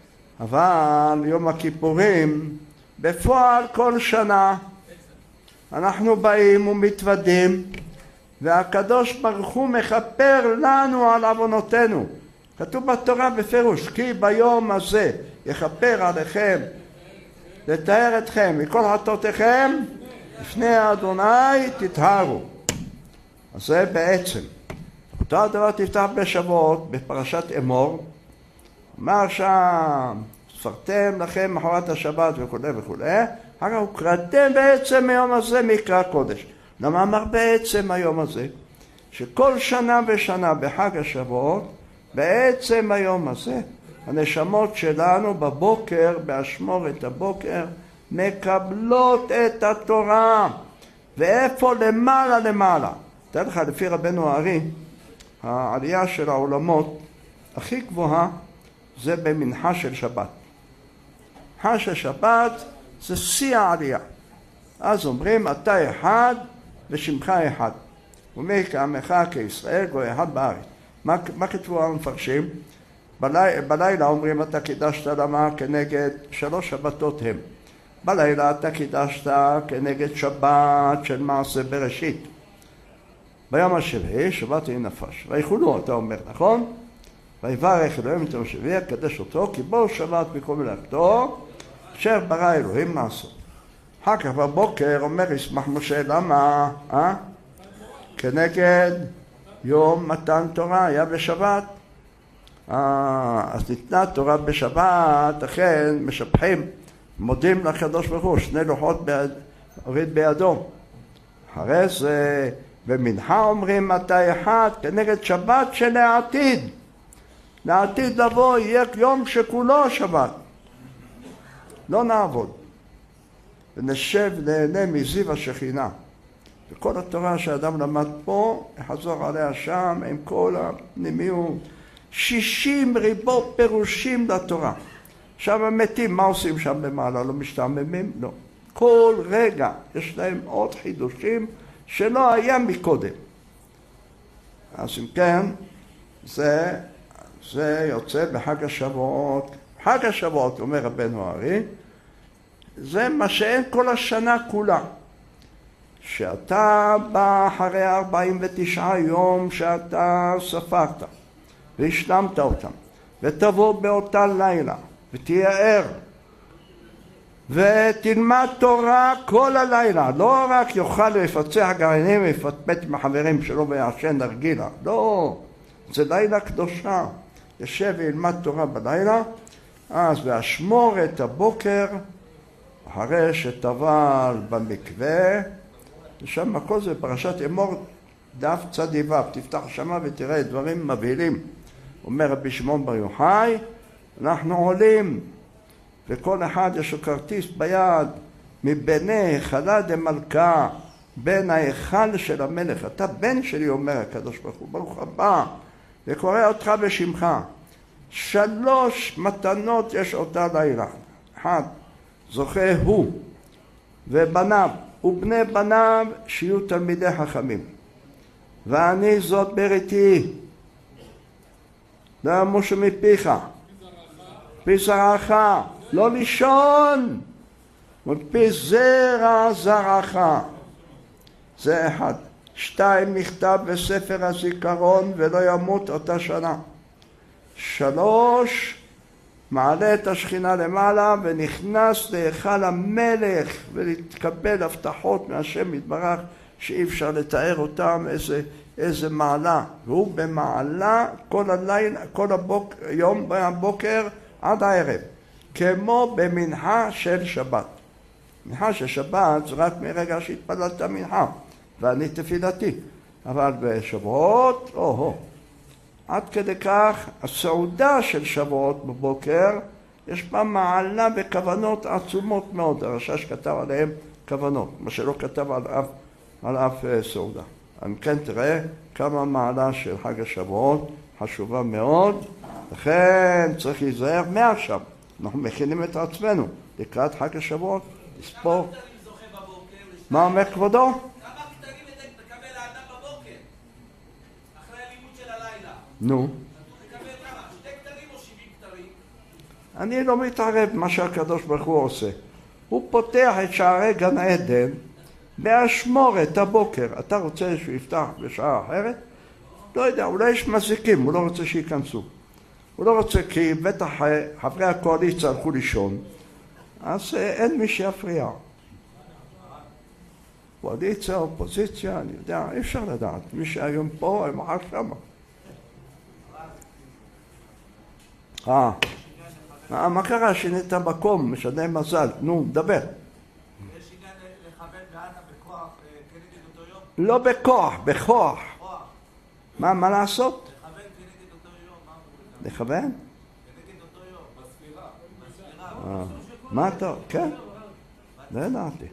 אבל יום הכיפורים, בפועל כל שנה אנחנו באים ומתוודים, והקדוש ברוך הוא מכפר לנו על עוונותינו. כתוב בתורה בפירוש, כי ביום הזה יכפר עליכם, לתאר אתכם מכל חטאותיכם, לפני אדוני תטהרו. אז זה בעצם. אותו הדבר תפתח בשבועות, בפרשת אמור, אמר שם, ספרתם לכם מחרת השבת וכו' וכו', הרי וקראתם בעצם היום הזה מקרא קודש. למה אמר בעצם היום הזה? שכל שנה ושנה בחג השבועות, בעצם היום הזה, הנשמות שלנו בבוקר, באשמורת הבוקר, מקבלות את התורה. ואיפה? למעלה למעלה. תראה לך, לפי רבנו הארי, העלייה של העולמות הכי גבוהה זה במנחה של שבת. מנחה של שבת זה שיא העלייה. אז אומרים, אתה אחד ושמך אחד. ומי כעמך כישראל גוי אחד בארץ. מה, מה כתבו המפרשים? בלי, בלילה אומרים, אתה קידשת למה כנגד שלוש שבתות הם. בלילה אתה קידשת כנגד שבת של מעשה בראשית. ביום השביעי שבת היא נפש. ויחולו, אתה אומר, נכון? ויברך אלוהים את יום השביעי, קדש אותו, כי בו שבת בכל מלאכתו, אשר ברא אלוהים לעשות. אחר כך בבוקר אומר ישמח משה, למה? אה? כנגד יום מתן תורה, היה בשבת. אה, אז ניתנה תורה בשבת, אכן משבחים, מודים לקדוש ברוך הוא, שני לוחות ביד, הוריד בידו. אחרי זה במנחה אומרים אתה אחד כנגד שבת שלעתיד. לעתיד לבוא יהיה יום שכולו שבת. לא נעבוד. ונשב נהנה מזיו השכינה. וכל התורה שאדם למד פה, יחזור עליה שם עם כל הפנימיות. שישים ריבו פירושים לתורה. עכשיו המתים, מה עושים שם במעלה? לא משתעממים? לא. כל רגע יש להם עוד חידושים שלא היה מקודם. אז אם כן, זה, זה יוצא בחג השבועות. חג השבועות, אומר רבנו הארי, זה מה שאין כל השנה כולה. שאתה בא אחרי ארבעים ותשעה יום שאתה ספרת והשלמת אותם, ותבוא באותה לילה ותהיה ער ותלמד תורה כל הלילה, לא רק יאכל ויפצח גרעינים ויפטפט מחברים שלו ויעשן נרגילה, לא, זה לילה קדושה. ישב וילמד תורה בלילה, אז ואשמור את הבוקר אחרי שטבל במקווה, ושם הכל זה פרשת אמור דף צדי ו', תפתח שמה ותראה דברים מבהילים. אומר רבי שמעון בר יוחאי, אנחנו עולים וכל אחד יש לו כרטיס ביד מבני היכלה דמלכה, בין ההיכל של המלך. אתה בן שלי, אומר הקדוש ברוך הוא, ברוך הבא, וקורא אותך בשמך. שלוש מתנות יש אותה לילה. אחד, זוכה הוא ובניו ובני בניו שיהיו תלמידי חכמים. ואני זאת בריתי, לא ימושו מפיך, מפי זרעך, לא לישון, מפי זרע זרעך. זה אחד. שתיים, מכתב בספר הזיכרון ולא ימות אותה שנה. שלוש, מעלה את השכינה למעלה ונכנס להיכל המלך ולהתקבל הבטחות מהשם יתברך שאי אפשר לתאר אותם, איזה, איזה מעלה. והוא במעלה כל הלילה, כל הבוק, יום בבוקר עד הערב, כמו במנחה של שבת. מנחה של שבת זה רק מרגע שהתפללת מנחה, ואני תפילתי. אבל בשבועות, או-הו. עד כדי כך, הסעודה של שבועות בבוקר, יש בה מעלה וכוונות עצומות מאוד. הרש"ש כתב עליהם כוונות, מה שלא כתב על אף, על אף סעודה. אם כן תראה כמה מעלה של חג השבועות חשובה מאוד, לכן צריך להיזהר מעכשיו. אנחנו מכינים את עצמנו לקראת חג השבועות, לספור. מה אומר כבודו? נו. אני לא מתערב מה שהקדוש ברוך הוא עושה. הוא פותח את שערי גן עדן באשמורת הבוקר. אתה רוצה שהוא יפתח בשעה אחרת? לא יודע, אולי יש מזיקים, הוא לא רוצה שייכנסו. הוא לא רוצה, כי בטח חברי הקואליציה הלכו לישון, אז אין מי שיפריע. קואליציה, אופוזיציה, אני יודע, אי אפשר לדעת. מי שהיום פה, הם מחר שמה. אה, מה קרה? שינית מקום, משנה מזל. נו, דבר. יש עניין לכוון בענה בכוח כנגד אותו יום? לא בכוח, בכוח. מה, מה לעשות? לכוון כנגד אותו יום, מה אמרו? לכוון? כנגד אותו יום, בספירה. בספירה. מה אתה? כן? לא ידעתי.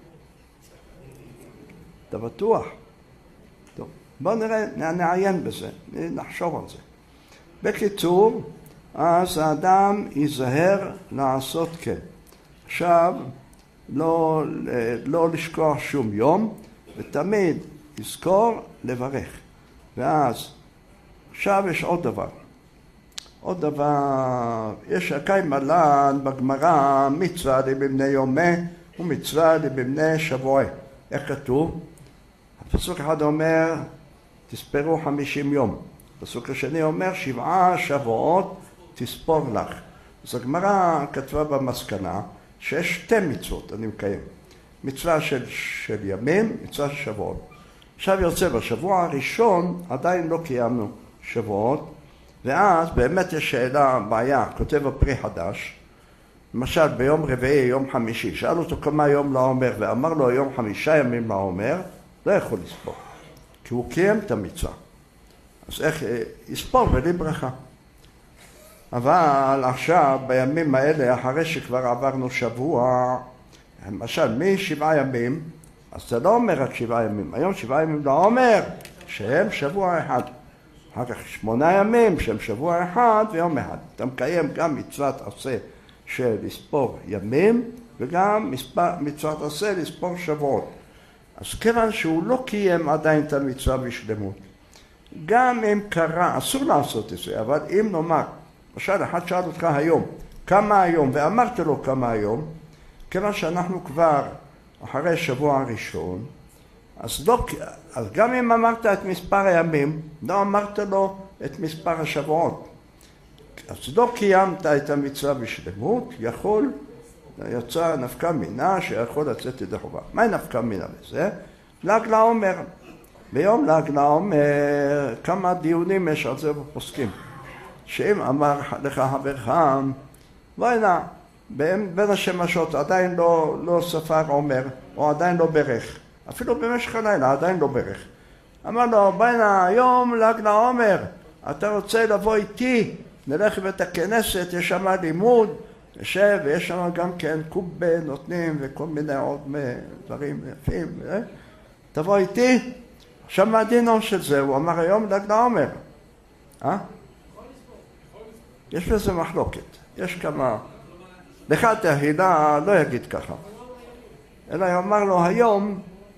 אתה בטוח? טוב, בוא נראה, נעיין בזה, נחשוב על זה. בקיצור, אז האדם ייזהר לעשות כן. עכשיו, לא, לא לשכוח שום יום, ותמיד לזכור לברך. ואז, עכשיו יש עוד דבר. עוד דבר, יש הקיים מלן בגמרא, מצווה לבני יומי ומצווה לבני שבועי. איך כתוב? הפסוק אחד אומר, תספרו חמישים יום. הפסוק השני אומר, שבעה שבועות תספור לך. אז הגמרא כתבה במסקנה שיש שתי מצוות אני מקיים. מצווה של, של ימים, מצווה של שבועות. עכשיו יוצא בשבוע הראשון, עדיין לא קיימנו שבועות, ואז באמת יש שאלה, בעיה, כותב הפרי חדש, למשל ביום רביעי, יום חמישי, שאל אותו כמה יום לעומר, ואמר לו יום חמישה ימים לעומר, לא יכול לספור, כי הוא קיים את המצווה. אז איך יספור בלי ברכה. אבל עכשיו, בימים האלה, אחרי שכבר עברנו שבוע, למשל, משבעה ימים, אז זה לא אומר רק שבעה ימים, היום שבעה ימים לעומר, שהם שבוע אחד. אחר כך שמונה ימים, שהם שבוע אחד ויום אחד. אתה מקיים גם מצוות עשה של לספור ימים, וגם מצוות עשה לספור שבועות. אז כיוון שהוא לא קיים עדיין את המצווה בשלמות, גם אם קרה, אסור לעשות את זה, אבל אם נאמר, למשל אחד שאל אותך היום, כמה היום, ואמרת לו כמה היום, כיוון שאנחנו כבר אחרי שבוע הראשון, אז, לא, אז גם אם אמרת את מספר הימים, לא אמרת לו את מספר השבועות. אז לא קיימת את המצווה בשלמות, יכול, יצא נפקא מינה שיכול לצאת ידי חובה. מה נפקא מינה בזה? ל"ג לעומר. ביום ל"ג לעומר, כמה דיונים יש על זה בפוסקים. שאם אמר לך חברך, בואי נע, בין השמשות עדיין לא, לא ספר עומר, או עדיין לא ברך. אפילו במשך הלילה עדיין לא ברך. אמר לו, בואי נע, היום ל"ג לעומר, אתה רוצה לבוא איתי? נלך לבית הכנסת, יש שם לימוד, יושב, ויש שם גם כן קובה נותנים וכל מיני עוד דברים יפים. תבוא איתי? עכשיו מה הדינו של זה? הוא אמר היום ל"ג לעומר. אה? יש בזה מחלוקת. יש כמה... לך תהילה לא יגיד ככה. אלא הוא אמר לו היום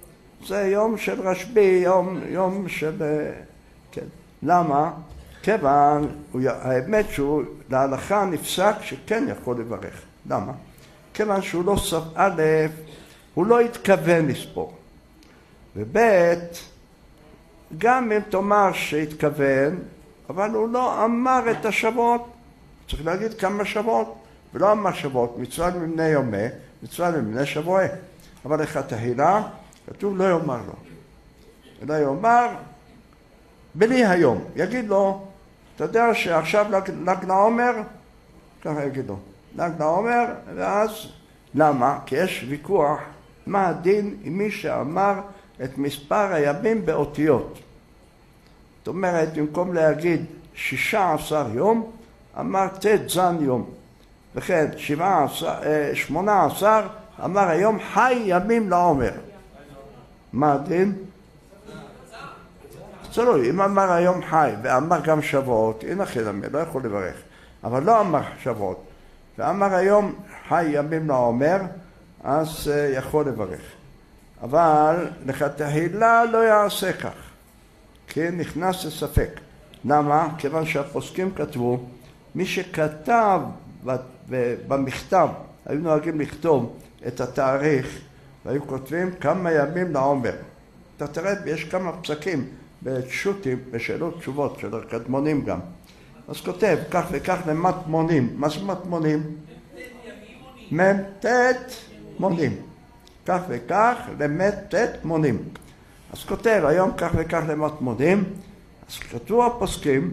זה יום של רשב"י, יום, יום של... כן. למה? כיוון, האמת שהוא להלכה נפסק שכן יכול לברך. למה? כיוון שהוא לא סוף א', הוא לא התכוון לספור. וב' גם אם תאמר שהתכוון, אבל הוא לא אמר את השבועות. צריך להגיד כמה שבועות, ולא אמר שבועות, מצווה למבנה יומי, מצווה למבנה שבועי. אבל לכתחילה, כתוב לא יאמר לו. אלא יאמר, בלי היום. יגיד לו, אתה יודע שעכשיו ל"ג לעומר, ככה יגיד לו, ל"ג לעומר, ואז, למה? כי יש ויכוח, מה הדין עם מי שאמר את מספר הימים באותיות. זאת אומרת, במקום להגיד שישה עשר יום, אמר ת' זן יום. וכן, שבעה עשר, שמונה עשר, אמר היום חי ימים לעומר. מה הדין? צלוי, אם אמר היום חי ואמר גם שבועות, הנה חילמי, לא יכול לברך. אבל לא אמר שבועות. ואמר היום חי ימים לעומר, אז יכול לברך. אבל לכתחילה לא יעשה כך, כי נכנס לספק. למה? כיוון שהפוסקים כתבו, מי שכתב במכתב, היו נוהגים לכתוב את התאריך, והיו כותבים כמה ימים לעומר. אתה תראה, יש כמה פסקים בשו"תים, בשאלות תשובות של הקדמונים גם. אז כותב, כך וכך למטמונים. מה זה מטמונים? מ"ט מונים. כך וכך למ"ט מונים. אז כותב, היום כך וכך למטמונים. אז כתבו הפוסקים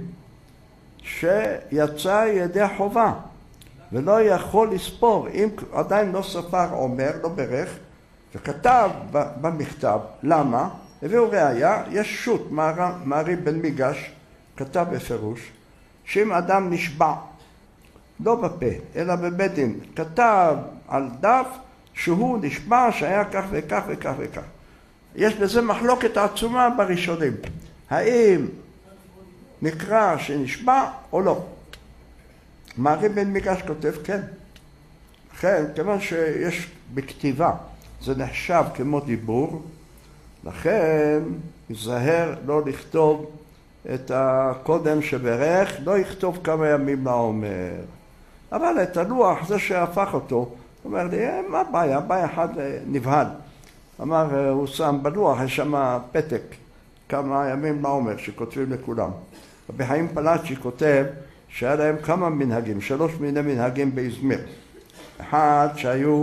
שיצא ידי חובה ולא יכול לספור, אם עדיין לא ספר עומר, לא ברך, וכתב במכתב. למה? הביאו ראיה, יש שו"ת מערי בן מיגש, כתב בפירוש, שאם אדם נשבע, לא בפה, אלא בבית דין, כתב על דף שהוא נשבע שהיה כך וכך וכך וכך. יש בזה מחלוקת עצומה בראשונים. האם נקרא שנשבע או לא? מערי בן מיגש כותב כן. לכן, כיוון שיש בכתיבה, זה נחשב כמו דיבור, לכן יזהר לא לכתוב את הקודם שברך, לא יכתוב כמה ימים לעומר. אבל את הלוח, זה שהפך אותו, הוא אומר לי, מה בעיה? בעיה אחד נבהל. אמר, הוא שם בלוח, יש שם פתק, כמה ימים לעומר שכותבים לכולם. רבי חיים פלאצ'י כותב שהיה להם כמה מנהגים, שלוש מיני מנהגים באזמיר. אחד שהיו,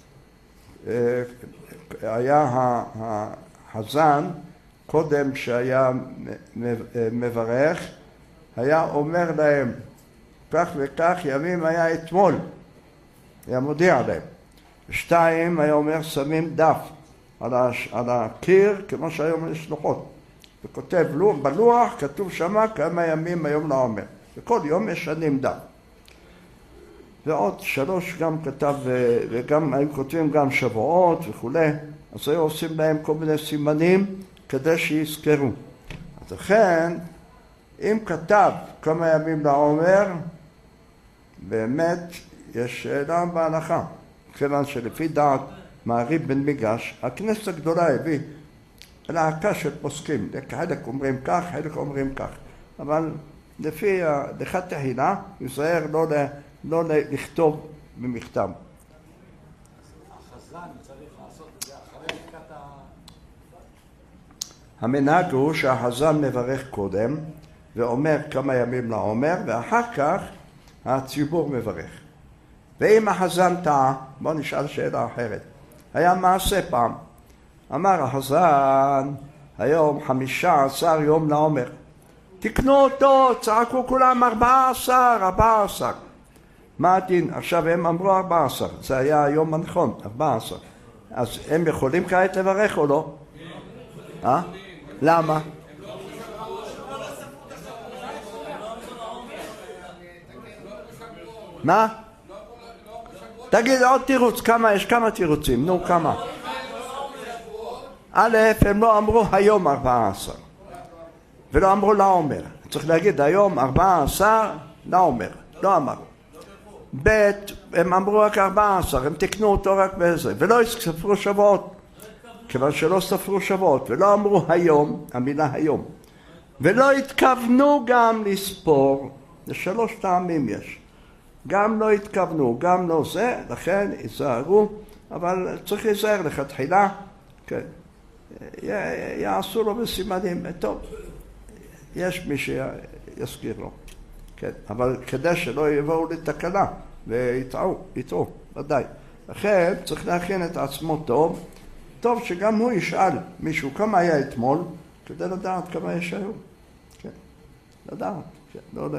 היה החזן, קודם שהיה מברך, היה אומר להם, כך וכך ימים היה אתמול, היה מודיע להם. שתיים, היה אומר, שמים דף על, הש, על הקיר, כמו שהיום יש לוחות. וכותב, בלוח כתוב שמה כמה ימים היום לעומר. וכל יום משנים דף. ועוד שלוש גם כתב, וגם היו כותבים גם שבועות וכו'. אז היו עושים להם כל מיני סימנים כדי שיזכרו. אז לכן, אם כתב כמה ימים לעומר, באמת יש שאלה בהלכה. כיוון שלפי דעת מערי בן מיגש, הכנסת הגדולה הביא להקה של פוסקים. חלק אומרים כך, חלק אומרים כך. אבל לפי הלכת תחילה, יזהר לא, לא לכתוב במכתב. החזן צריך לעשות את זה אחרי ברכת ה... המנהג הוא שהחזן מברך קודם ואומר כמה ימים לעומר, ואחר כך הציבור מברך. ואם החזן טעה, בוא נשאל שאלה אחרת. היה מעשה פעם. אמר החזן, היום חמישה עשר יום לעומר. תקנו אותו, צעקו כולם ארבעה עשר, ארבעה עשר. מה הדין? עכשיו הם אמרו ארבעה עשר. זה היה היום הנכון, ארבעה עשר. אז הם יכולים כעת לברך או לא? אה? למה? מה? תגיד עוד תירוץ, כמה יש? כמה תירוצים? נו, כמה? א', הם לא אמרו היום ארבעה עשר ולא אמרו לעומר. צריך להגיד היום ארבעה עשר לעומר, לא אמרו. ב', הם אמרו רק ארבעה עשר, הם תקנו אותו רק בזה ולא ספרו שבועות. כיוון שלא ספרו שבועות, ולא אמרו היום, המילה היום, ולא התכוונו גם לספור. זה שלוש טעמים יש. גם לא התכוונו, גם לא זה, לכן ייזהרו, אבל צריך להיזהר לכתחילה, כן. יעשו לו בסימנים, טוב, יש מי שיזכיר לו, כן. אבל כדי שלא יבואו לתקלה ויטעו, יטעו, ודאי. לכן צריך להכין את עצמו טוב, טוב שגם הוא ישאל מישהו כמה היה אתמול, כדי לדעת כמה יש היום, כן. לדעת, כן. לא ל...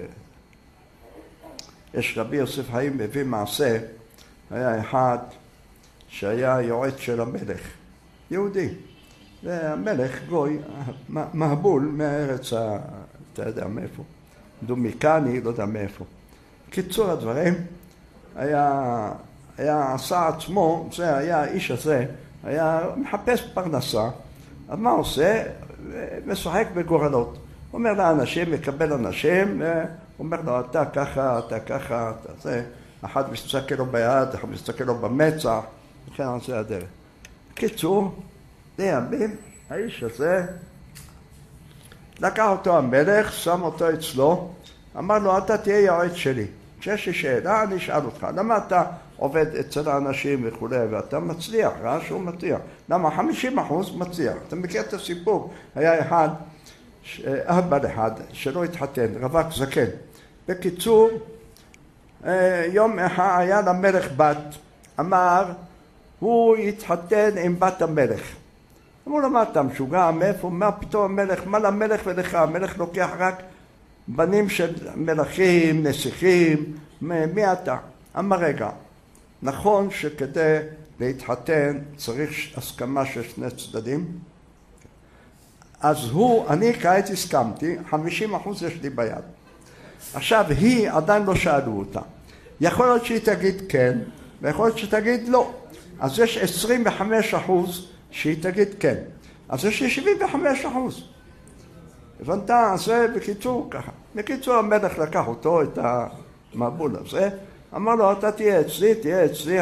יש רבי יוסף חיים מביא מעשה, היה אחד שהיה יועץ של המלך, יהודי, והמלך גוי, מהבול מהארץ, אתה יודע מאיפה, דומיקני, לא יודע מאיפה. קיצור הדברים, היה, היה עשה עצמו, זה היה האיש הזה, היה מחפש פרנסה, אז מה עושה? משחק בגורלות. אומר לאנשים, מקבל אנשים, אומר לו, אתה ככה, אתה ככה, אתה זה, אחד מסתכל לו ביד, אחד מסתכל לו במצח, וכן על זה הדרך. קיצור, לימים, האיש הזה, לקח אותו המלך, שם אותו אצלו, אמר לו, אתה תהיה יועץ שלי. כשיש לי שאלה, אני אשאל אותך, למה אתה עובד אצל האנשים וכו', ואתה מצליח, ראה שהוא מצליח. למה? חמישים אחוז מצליח. אתה מכיר את הסיפור, היה אחד, אהבל אחד, שלא התחתן, רווק זקן. בקיצור, יום אחד היה למלך בת, אמר, הוא התחתן עם בת המלך. אמרו לו, מה אתה משוגע, מאיפה, מה פתאום המלך, מה למלך ולך? המלך לוקח רק בנים של מלכים, נסיכים, מי אתה? אמר, רגע, נכון שכדי להתחתן צריך הסכמה של שני צדדים? אז הוא, אני כעת הסכמתי, חמישים אחוז יש לי ביד. עכשיו, היא עדיין לא שאלו אותה. יכול להיות שהיא תגיד כן, ויכול להיות שתגיד לא. אז יש עשרים וחמישה אחוז שהיא תגיד כן. אז יש שבעים וחמישה אחוז. הבנת? זה בקיצור ככה. בקיצור, המלך לקח אותו, את המבול הזה, אמר לו, אתה תהיה אצלי, תהיה אצלי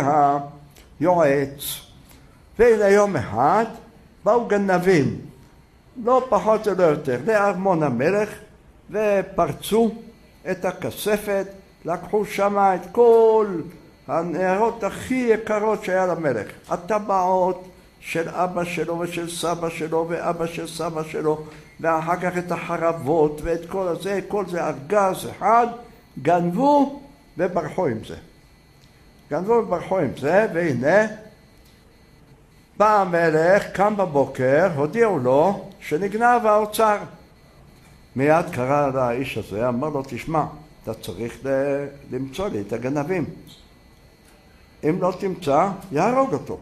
היועץ. והנה יום אחד, באו גנבים, לא פחות ולא יותר, לארמון המלך, ופרצו את הכספת, לקחו שם את כל הנערות הכי יקרות שהיה למלך. הטבעות של אבא שלו ושל סבא שלו ואבא של סבא שלו, ואחר כך את החרבות ואת כל הזה, כל זה ארגז אחד, גנבו וברחו עם זה. גנבו וברחו עם זה, והנה, בא המלך, קם בבוקר, הודיעו לו שנגנב האוצר. מיד קרא לאיש הזה, אמר לו, תשמע, אתה צריך למצוא לי את הגנבים. אם לא תמצא, יהרוג אותו.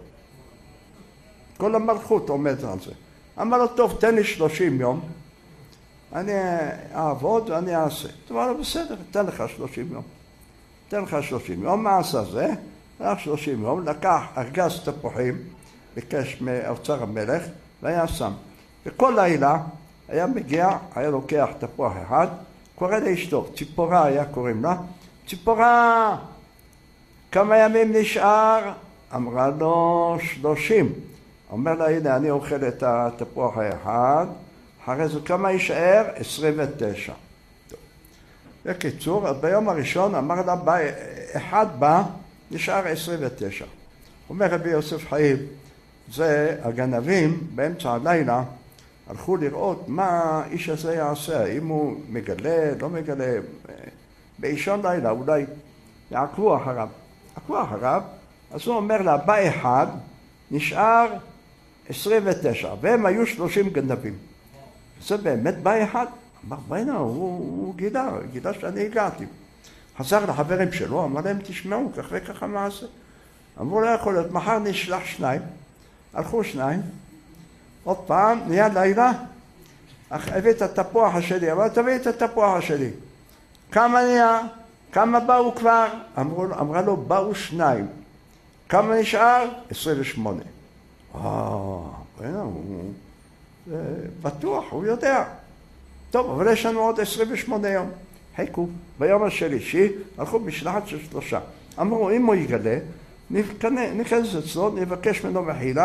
כל המלכות עומד על זה. אמר לו, טוב, תן לי שלושים יום, אני אעבוד ואני אעשה. אמר לו, בסדר, תן לך שלושים יום. תן לך שלושים יום, מה עשה זה? לקח שלושים יום, לקח ארגז תפוחים, ביקש מאוצר המלך, והיה שם. וכל לילה היה מגיע, היה לוקח תפוח אחד, קורא לאשתו, ציפורה היה קוראים לה, ציפורה, כמה ימים נשאר? אמרה לו, שלושים. אומר לה, הנה, אני אוכל את התפוח האחד, אחרי זה כמה יישאר? עשרים ותשע. טוב. בקיצור, אז ביום הראשון אמר לה, בא, אחד בא, נשאר עשרים ותשע. אומר רבי יוסף חיים, זה הגנבים באמצע הלילה, הלכו לראות מה האיש הזה יעשה, אם הוא מגלה, לא מגלה, באישון לילה אולי יעקבו אחריו. עקבו אחריו, אז הוא אומר לה, בא אחד, נשאר עשרים ותשע, והם היו שלושים גנבים. זה באמת בא אחד. אמר, בינה, הוא, הוא גילה, גילה שאני הגעתי. חזר לחברים שלו, אמר להם, תשמעו, כך וככה מעשה. אמרו, לא יכול להיות, מחר נשלח שניים. הלכו שניים, עוד פעם, נהיה לילה, הביא את התפוח השלי, אבל תביא את התפוח השלי. כמה נהיה? כמה באו כבר? אמרו, אמרה לו, באו שניים. כמה נשאר? עשרים ושמונה. אה, הוא בטוח, הוא יודע. טוב, אבל יש לנו עוד עשרים ושמונה יום. חיכו, ביום השלישי, הלכו משלחת של שלושה. אמרו, אם הוא יגלה, ניכנס אצלו, נבקש ממנו מחילה,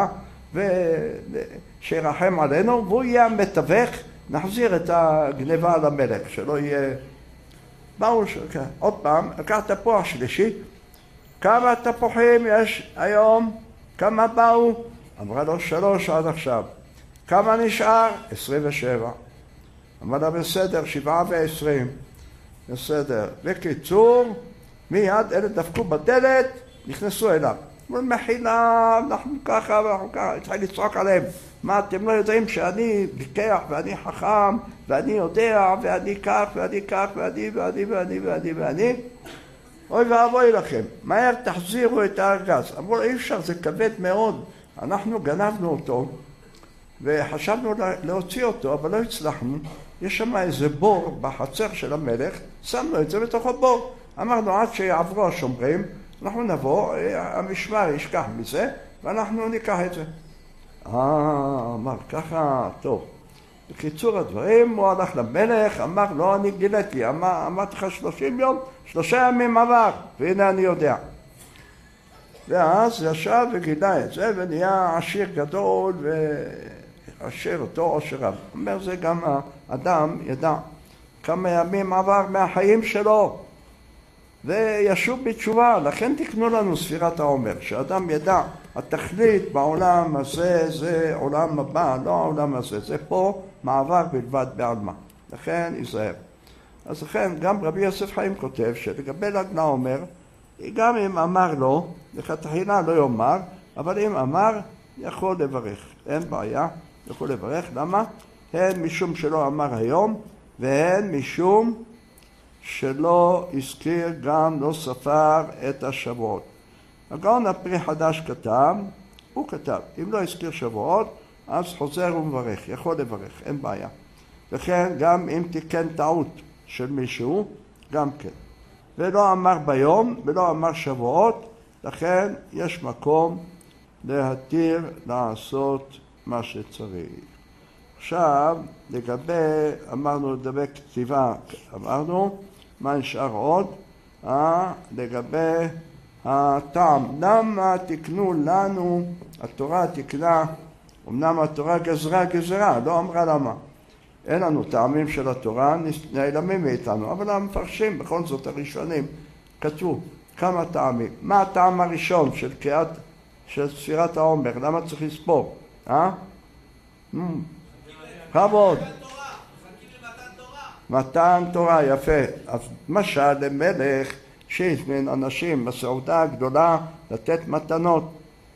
ושירחם עלינו, והוא יהיה המתווך, נחזיר את הגניבה למלך, שלא יהיה... באו, ש... עוד פעם, לקח תפוח שלישי, כמה תפוחים יש היום? כמה באו? אמרה לו שלוש עד עכשיו. כמה נשאר? עשרים ושבע. אמרה לה בסדר, שבעה ועשרים. בסדר. בקיצור, מיד אלה דפקו בדלת, נכנסו אליו. אמרו, מחילה, אנחנו ככה ואנחנו ככה, התחיל לצעוק עליהם. מה, אתם לא יודעים שאני ביקח ואני חכם ואני יודע ואני כך ואני כך ואני ואני ואני ואני ואני אוי ואבוי לכם, מהר תחזירו את הארגז. אמרו, אי אפשר, זה כבד מאוד, אנחנו גנבנו אותו וחשבנו להוציא אותו, אבל לא הצלחנו. יש שם איזה בור בחצר של המלך, שמנו את זה בתוך הבור. אמרנו, עד שיעברו השומרים, אנחנו נבוא, המשמר ישכח מזה, ואנחנו ניקח את זה. אה, אמר, ככה, טוב. בקיצור הדברים, הוא הלך למלך, אמר, לא, אני גיליתי, אמר, אמרתי לך שלושים יום, שלושה ימים עבר, והנה אני יודע. ואז ישב וגילה את זה, ונהיה עשיר גדול, ועשיר אותו עושר רב. אומר, זה גם האדם ידע כמה ימים עבר מהחיים שלו, וישוב בתשובה. לכן תקנו לנו ספירת העומר, שאדם ידע, התכלית בעולם הזה זה עולם הבא, לא העולם הזה, זה פה מעבר בלבד בעלמא. לכן ייזהר. אז לכן גם רבי יוסף חיים כותב שלגבי ל"ג לעומר, גם אם אמר לו, לכתחילה לא יאמר, אבל אם אמר, יכול לברך. אין בעיה, יכול לברך. למה? הן משום שלא אמר היום, והן משום שלא הזכיר גם לא ספר את השבועות. הגאון הפרי חדש כתב, הוא כתב, אם לא הזכיר שבועות, אז חוזר ומברך, יכול לברך, אין בעיה. וכן גם אם תיקן טעות של מישהו, גם כן. ולא אמר ביום, ולא אמר שבועות, לכן יש מקום להתיר לעשות מה שצריך. עכשיו, לגבי, אמרנו, לגבי כתיבה, אמרנו, מה נשאר עוד? אה, לגבי הטעם. למה תקנו לנו, התורה תקנה, אמנם התורה גזרה גזרה, לא אמרה למה. אין לנו טעמים של התורה, נעלמים מאיתנו, אבל המפרשים, בכל זאת הראשונים, כתבו כמה טעמים. מה הטעם הראשון של קריאת, של ספירת העומר? למה צריך לספור? אה? כבוד. מתן תורה, יפה. אז משל למלך שהזמין אנשים בסעודה הגדולה לתת מתנות.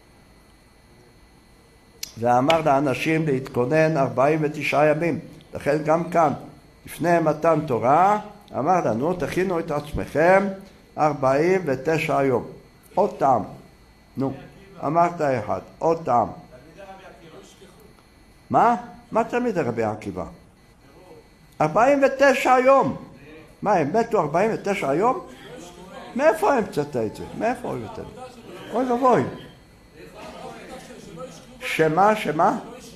ואמר לאנשים להתכונן ארבעים ותשעה ימים. לכן גם כאן, לפני מתן תורה, אמר לנו, תכינו את עצמכם ארבעים ותשעה יום. עוד טעם. נו, אמרת אחד. עוד טעם. מה? מה תלמיד רבי עקיבא? ארבעים ותשעה יום. מה, הם מתו ארבעים ותשעה יום? מאיפה הם צאת את זה? מאיפה הם צאת? אוי ובוי. שמה, שמה?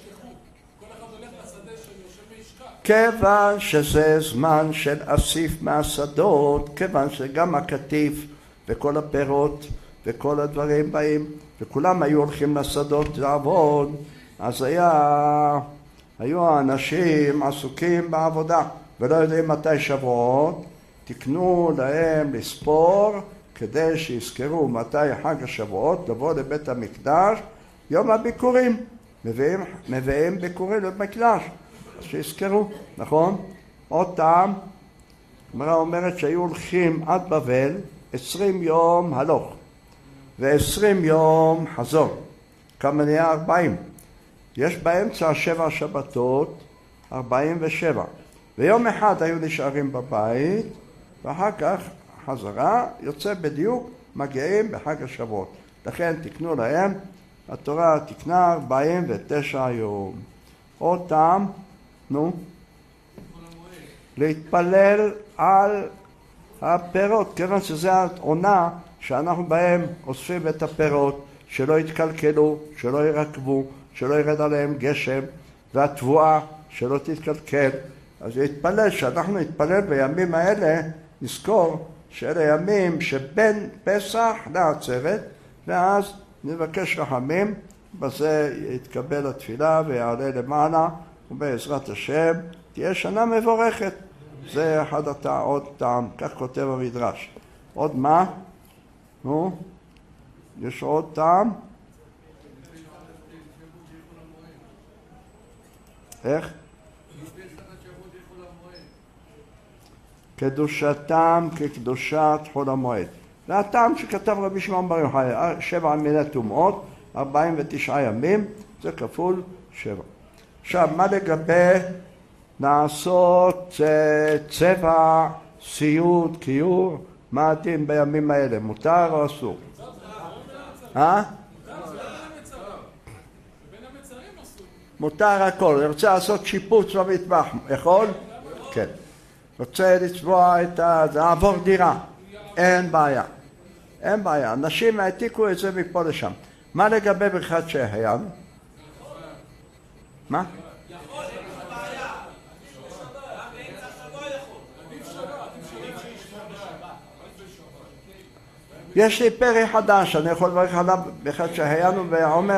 כיוון שזה זמן של אסיף מהשדות, כיוון שגם הקטיף וכל הפירות וכל הדברים באים, וכולם היו הולכים לשדות לעבוד, אז היה, היו האנשים עסוקים בעבודה ולא יודעים מתי שבועות, תקנו להם לספור כדי שיזכרו מתי חג השבועות, לבוא לבית המקדש, יום הביקורים, מביאים, מביאים ביקורים למקדש, אז שיזכרו, נכון? עוד טעם, הגמרא אומרת שהיו הולכים עד בבל עשרים יום הלוך ועשרים יום חזור, כמה נהיה ארבעים. יש באמצע שבע שבתות, ארבעים ושבע. ויום אחד היו נשארים בבית, ואחר כך חזרה, יוצא בדיוק, מגיעים בחג השבועות. לכן תקנו להם, התורה תקנה ארבעים ותשעה יום. עוד טעם, נו, להתפלל על הפירות, כיוון שזה העונה שאנחנו בהם אוספים את הפירות, שלא יתקלקלו, שלא ירקבו, שלא ירד עליהם גשם, והתבואה שלא תתקלקל. אז להתפלל, שאנחנו נתפלל בימים האלה, נזכור שאלה ימים שבין פסח לעצרת, ואז נבקש רחמים בזה יתקבל התפילה ויעלה למעלה, ובעזרת השם תהיה שנה מבורכת. זה אחד עוד טעם, כך כותב המדרש. עוד מה? נו? יש עוד טעם? איך? קדושתם כקדושת חול המועד. זה הטעם שכתב רבי שמעון בר יוחאי, שבע מיני טומאות, ארבעים ותשעה ימים, זה כפול שבע. עכשיו, מה לגבי לעשות צבע, סיוד, קיור, מה הדין בימים האלה? מותר או אסור? אה? מותר הכל. רוצה לעשות שיפוץ במטבח, יכול? כן. רוצה לצבוע את ה... לעבור דירה, אין בעיה. אין בעיה. אנשים העתיקו את זה מפה לשם. מה לגבי ברכת שהחיינו? מה? יכול, אין לך בעיה. רק באמצע השבוע יכול. יש לי פרי חדש, אני יכול לברך עליו ברכת שהחיינו ועומר?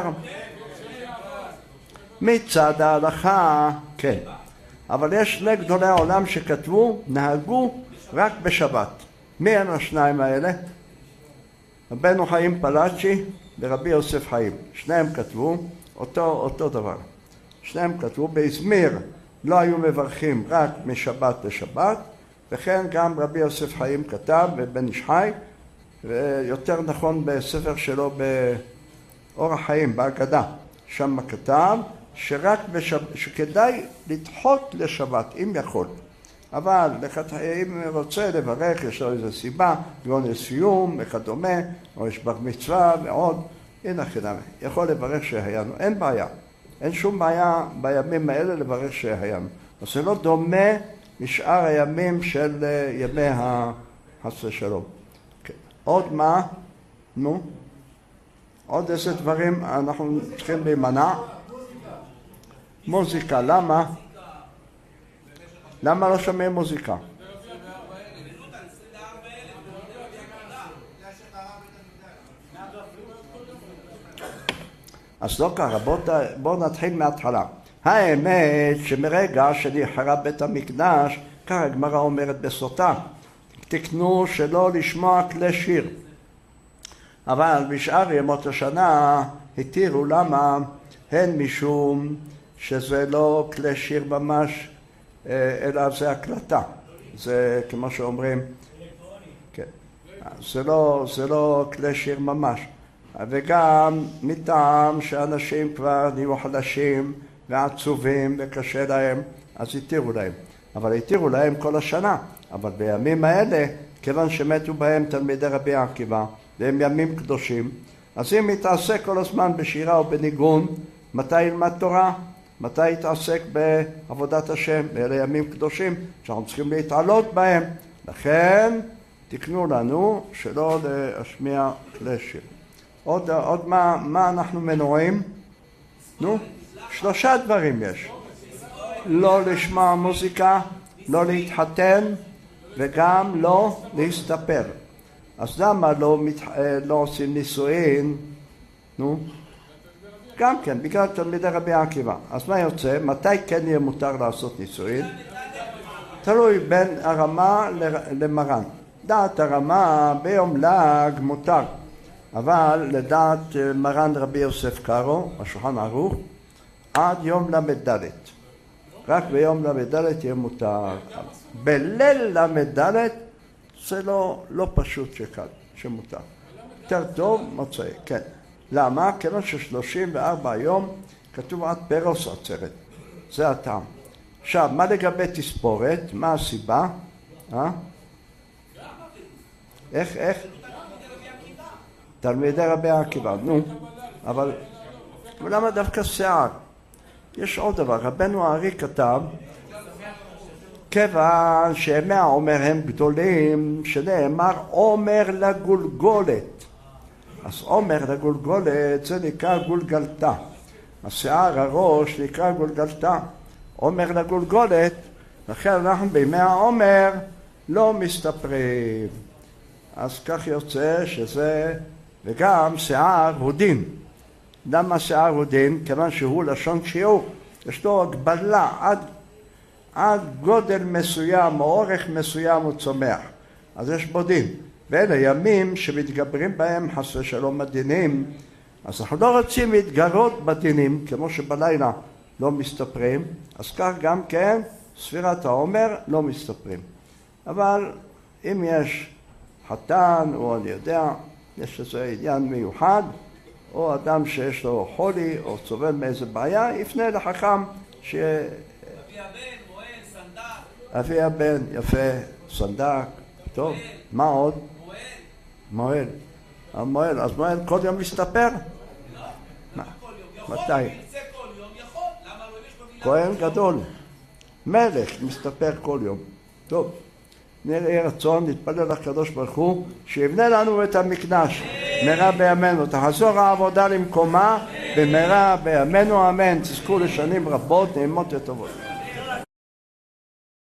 מצד ההלכה, כן. אבל יש שני גדולי העולם שכתבו, נהגו רק בשבת. מי הם השניים האלה? רבנו חיים פלאצ'י ורבי יוסף חיים. שניהם כתבו אותו, אותו דבר. שניהם כתבו באזמיר, לא היו מברכים רק משבת לשבת, וכן גם רבי יוסף חיים כתב בבן איש חי, ויותר נכון בספר שלו באורח חיים, בהגדה. שם כתב שרק בשב... שכדאי לדחות לשבת, אם יכול. אבל אם רוצה לברך, יש לו איזו סיבה, גאון לסיום וכדומה, או יש בר מצווה ועוד, הנה חינם. יכול לברך שהיינו, אין בעיה. אין שום בעיה בימים האלה לברך שהיינו. אז זה לא דומה משאר הימים של ימי החסד שלום. כן. עוד מה? נו? עוד איזה דברים אנחנו צריכים להימנע? מוזיקה, למה? למה לא שומעים מוזיקה? אז לא ככה, בואו נתחיל מההתחלה. האמת שמרגע שנחרב בית המקדש, כך הגמרא אומרת בסוטה, תקנו שלא לשמוע כלי שיר. אבל בשאר ימות השנה התירו, למה? הן משום שזה לא כלי שיר ממש, אלא זה הקלטה. זה כמו שאומרים, כן. זה לא, זה לא כלי שיר ממש. וגם מטעם שאנשים כבר נהיו חלשים ועצובים וקשה להם, אז התירו להם. אבל התירו להם כל השנה. אבל בימים האלה, כיוון שמתו בהם תלמידי רבי עקיבא, והם ימים קדושים, אז אם יתעסק כל הזמן בשירה או בניגון, מתי ילמד תורה? מתי יתעסק בעבודת השם? באלה ימים קדושים שאנחנו צריכים להתעלות בהם. לכן תקנו לנו שלא להשמיע כלי שיר. עוד, עוד מה, מה אנחנו מנועים? נו, שלושה דברים יש. לא לשמוע מוזיקה, לא להתחתן וגם לא להסתפר. אז למה לא, מת... לא עושים נישואין? נו? גם כן, בגלל תלמידי רבי עקיבא. אז מה יוצא? מתי כן יהיה מותר לעשות נישואין? תלוי בין הרמה למרן. דעת הרמה ביום ל"ג מותר. אבל לדעת מרן רבי יוסף קארו, השולחן ערוך, עד יום למד ד'. רק ביום למד ד' יהיה מותר. בליל למד ד' זה לא, לא פשוט שקל, שמותר. יותר טוב מוצאי, כן. למה? כיוון ששלושים וארבע יום כתוב עד פרוס עצרת. זה הטעם. עכשיו, מה לגבי תספורת? מה הסיבה? אה? איך, איך? תלמידי רבי עקיבא, נו. אבל למה דווקא שיער? יש עוד דבר. רבנו הארי כתב, כיוון שימי העומר הם גדולים, שנאמר עומר לגולגולת. אז עומר לגולגולת זה נקרא גולגלתה. השיער הראש נקרא גולגלתה. עומר לגולגולת, לכן אנחנו בימי העומר לא מסתפרים. אז כך יוצא שזה, וגם שיער הוא דין. למה שיער הוא דין? כיוון שהוא לשון שיעור. יש לו הגבלה עד, עד גודל מסוים או אורך מסוים הוא צומח. אז יש בו דין. ואלה ימים שמתגברים בהם חס ושלום הדינים. אז אנחנו לא רוצים להתגרות בדינים, כמו שבלילה לא מסתפרים. אז כך גם כן ספירת העומר לא מסתפרים. אבל אם יש חתן או אני יודע, יש איזה עניין מיוחד, או אדם שיש לו חולי או סובל מאיזה בעיה, יפנה לחכם ש... אבי הבן, מועל, סנדק. אבי הבן, יפה, סנדק, טוב, מה עוד? מועל. מועל. המועל, אז מועל כל יום מסתפר? לא, למה כל יום? יכול, מתי? אם ירצה כל יום, יכול. למה לא יש במילה? כהן גדול, מלך, מסתפר כל יום. טוב, נראה רצון, נתפלל לקדוש ברוך הוא, שיבנה לנו את המקדש, מהרה בימינו, תחזור העבודה למקומה, במהרה בימינו אמן, תזכו לשנים רבות, נעימות וטובות.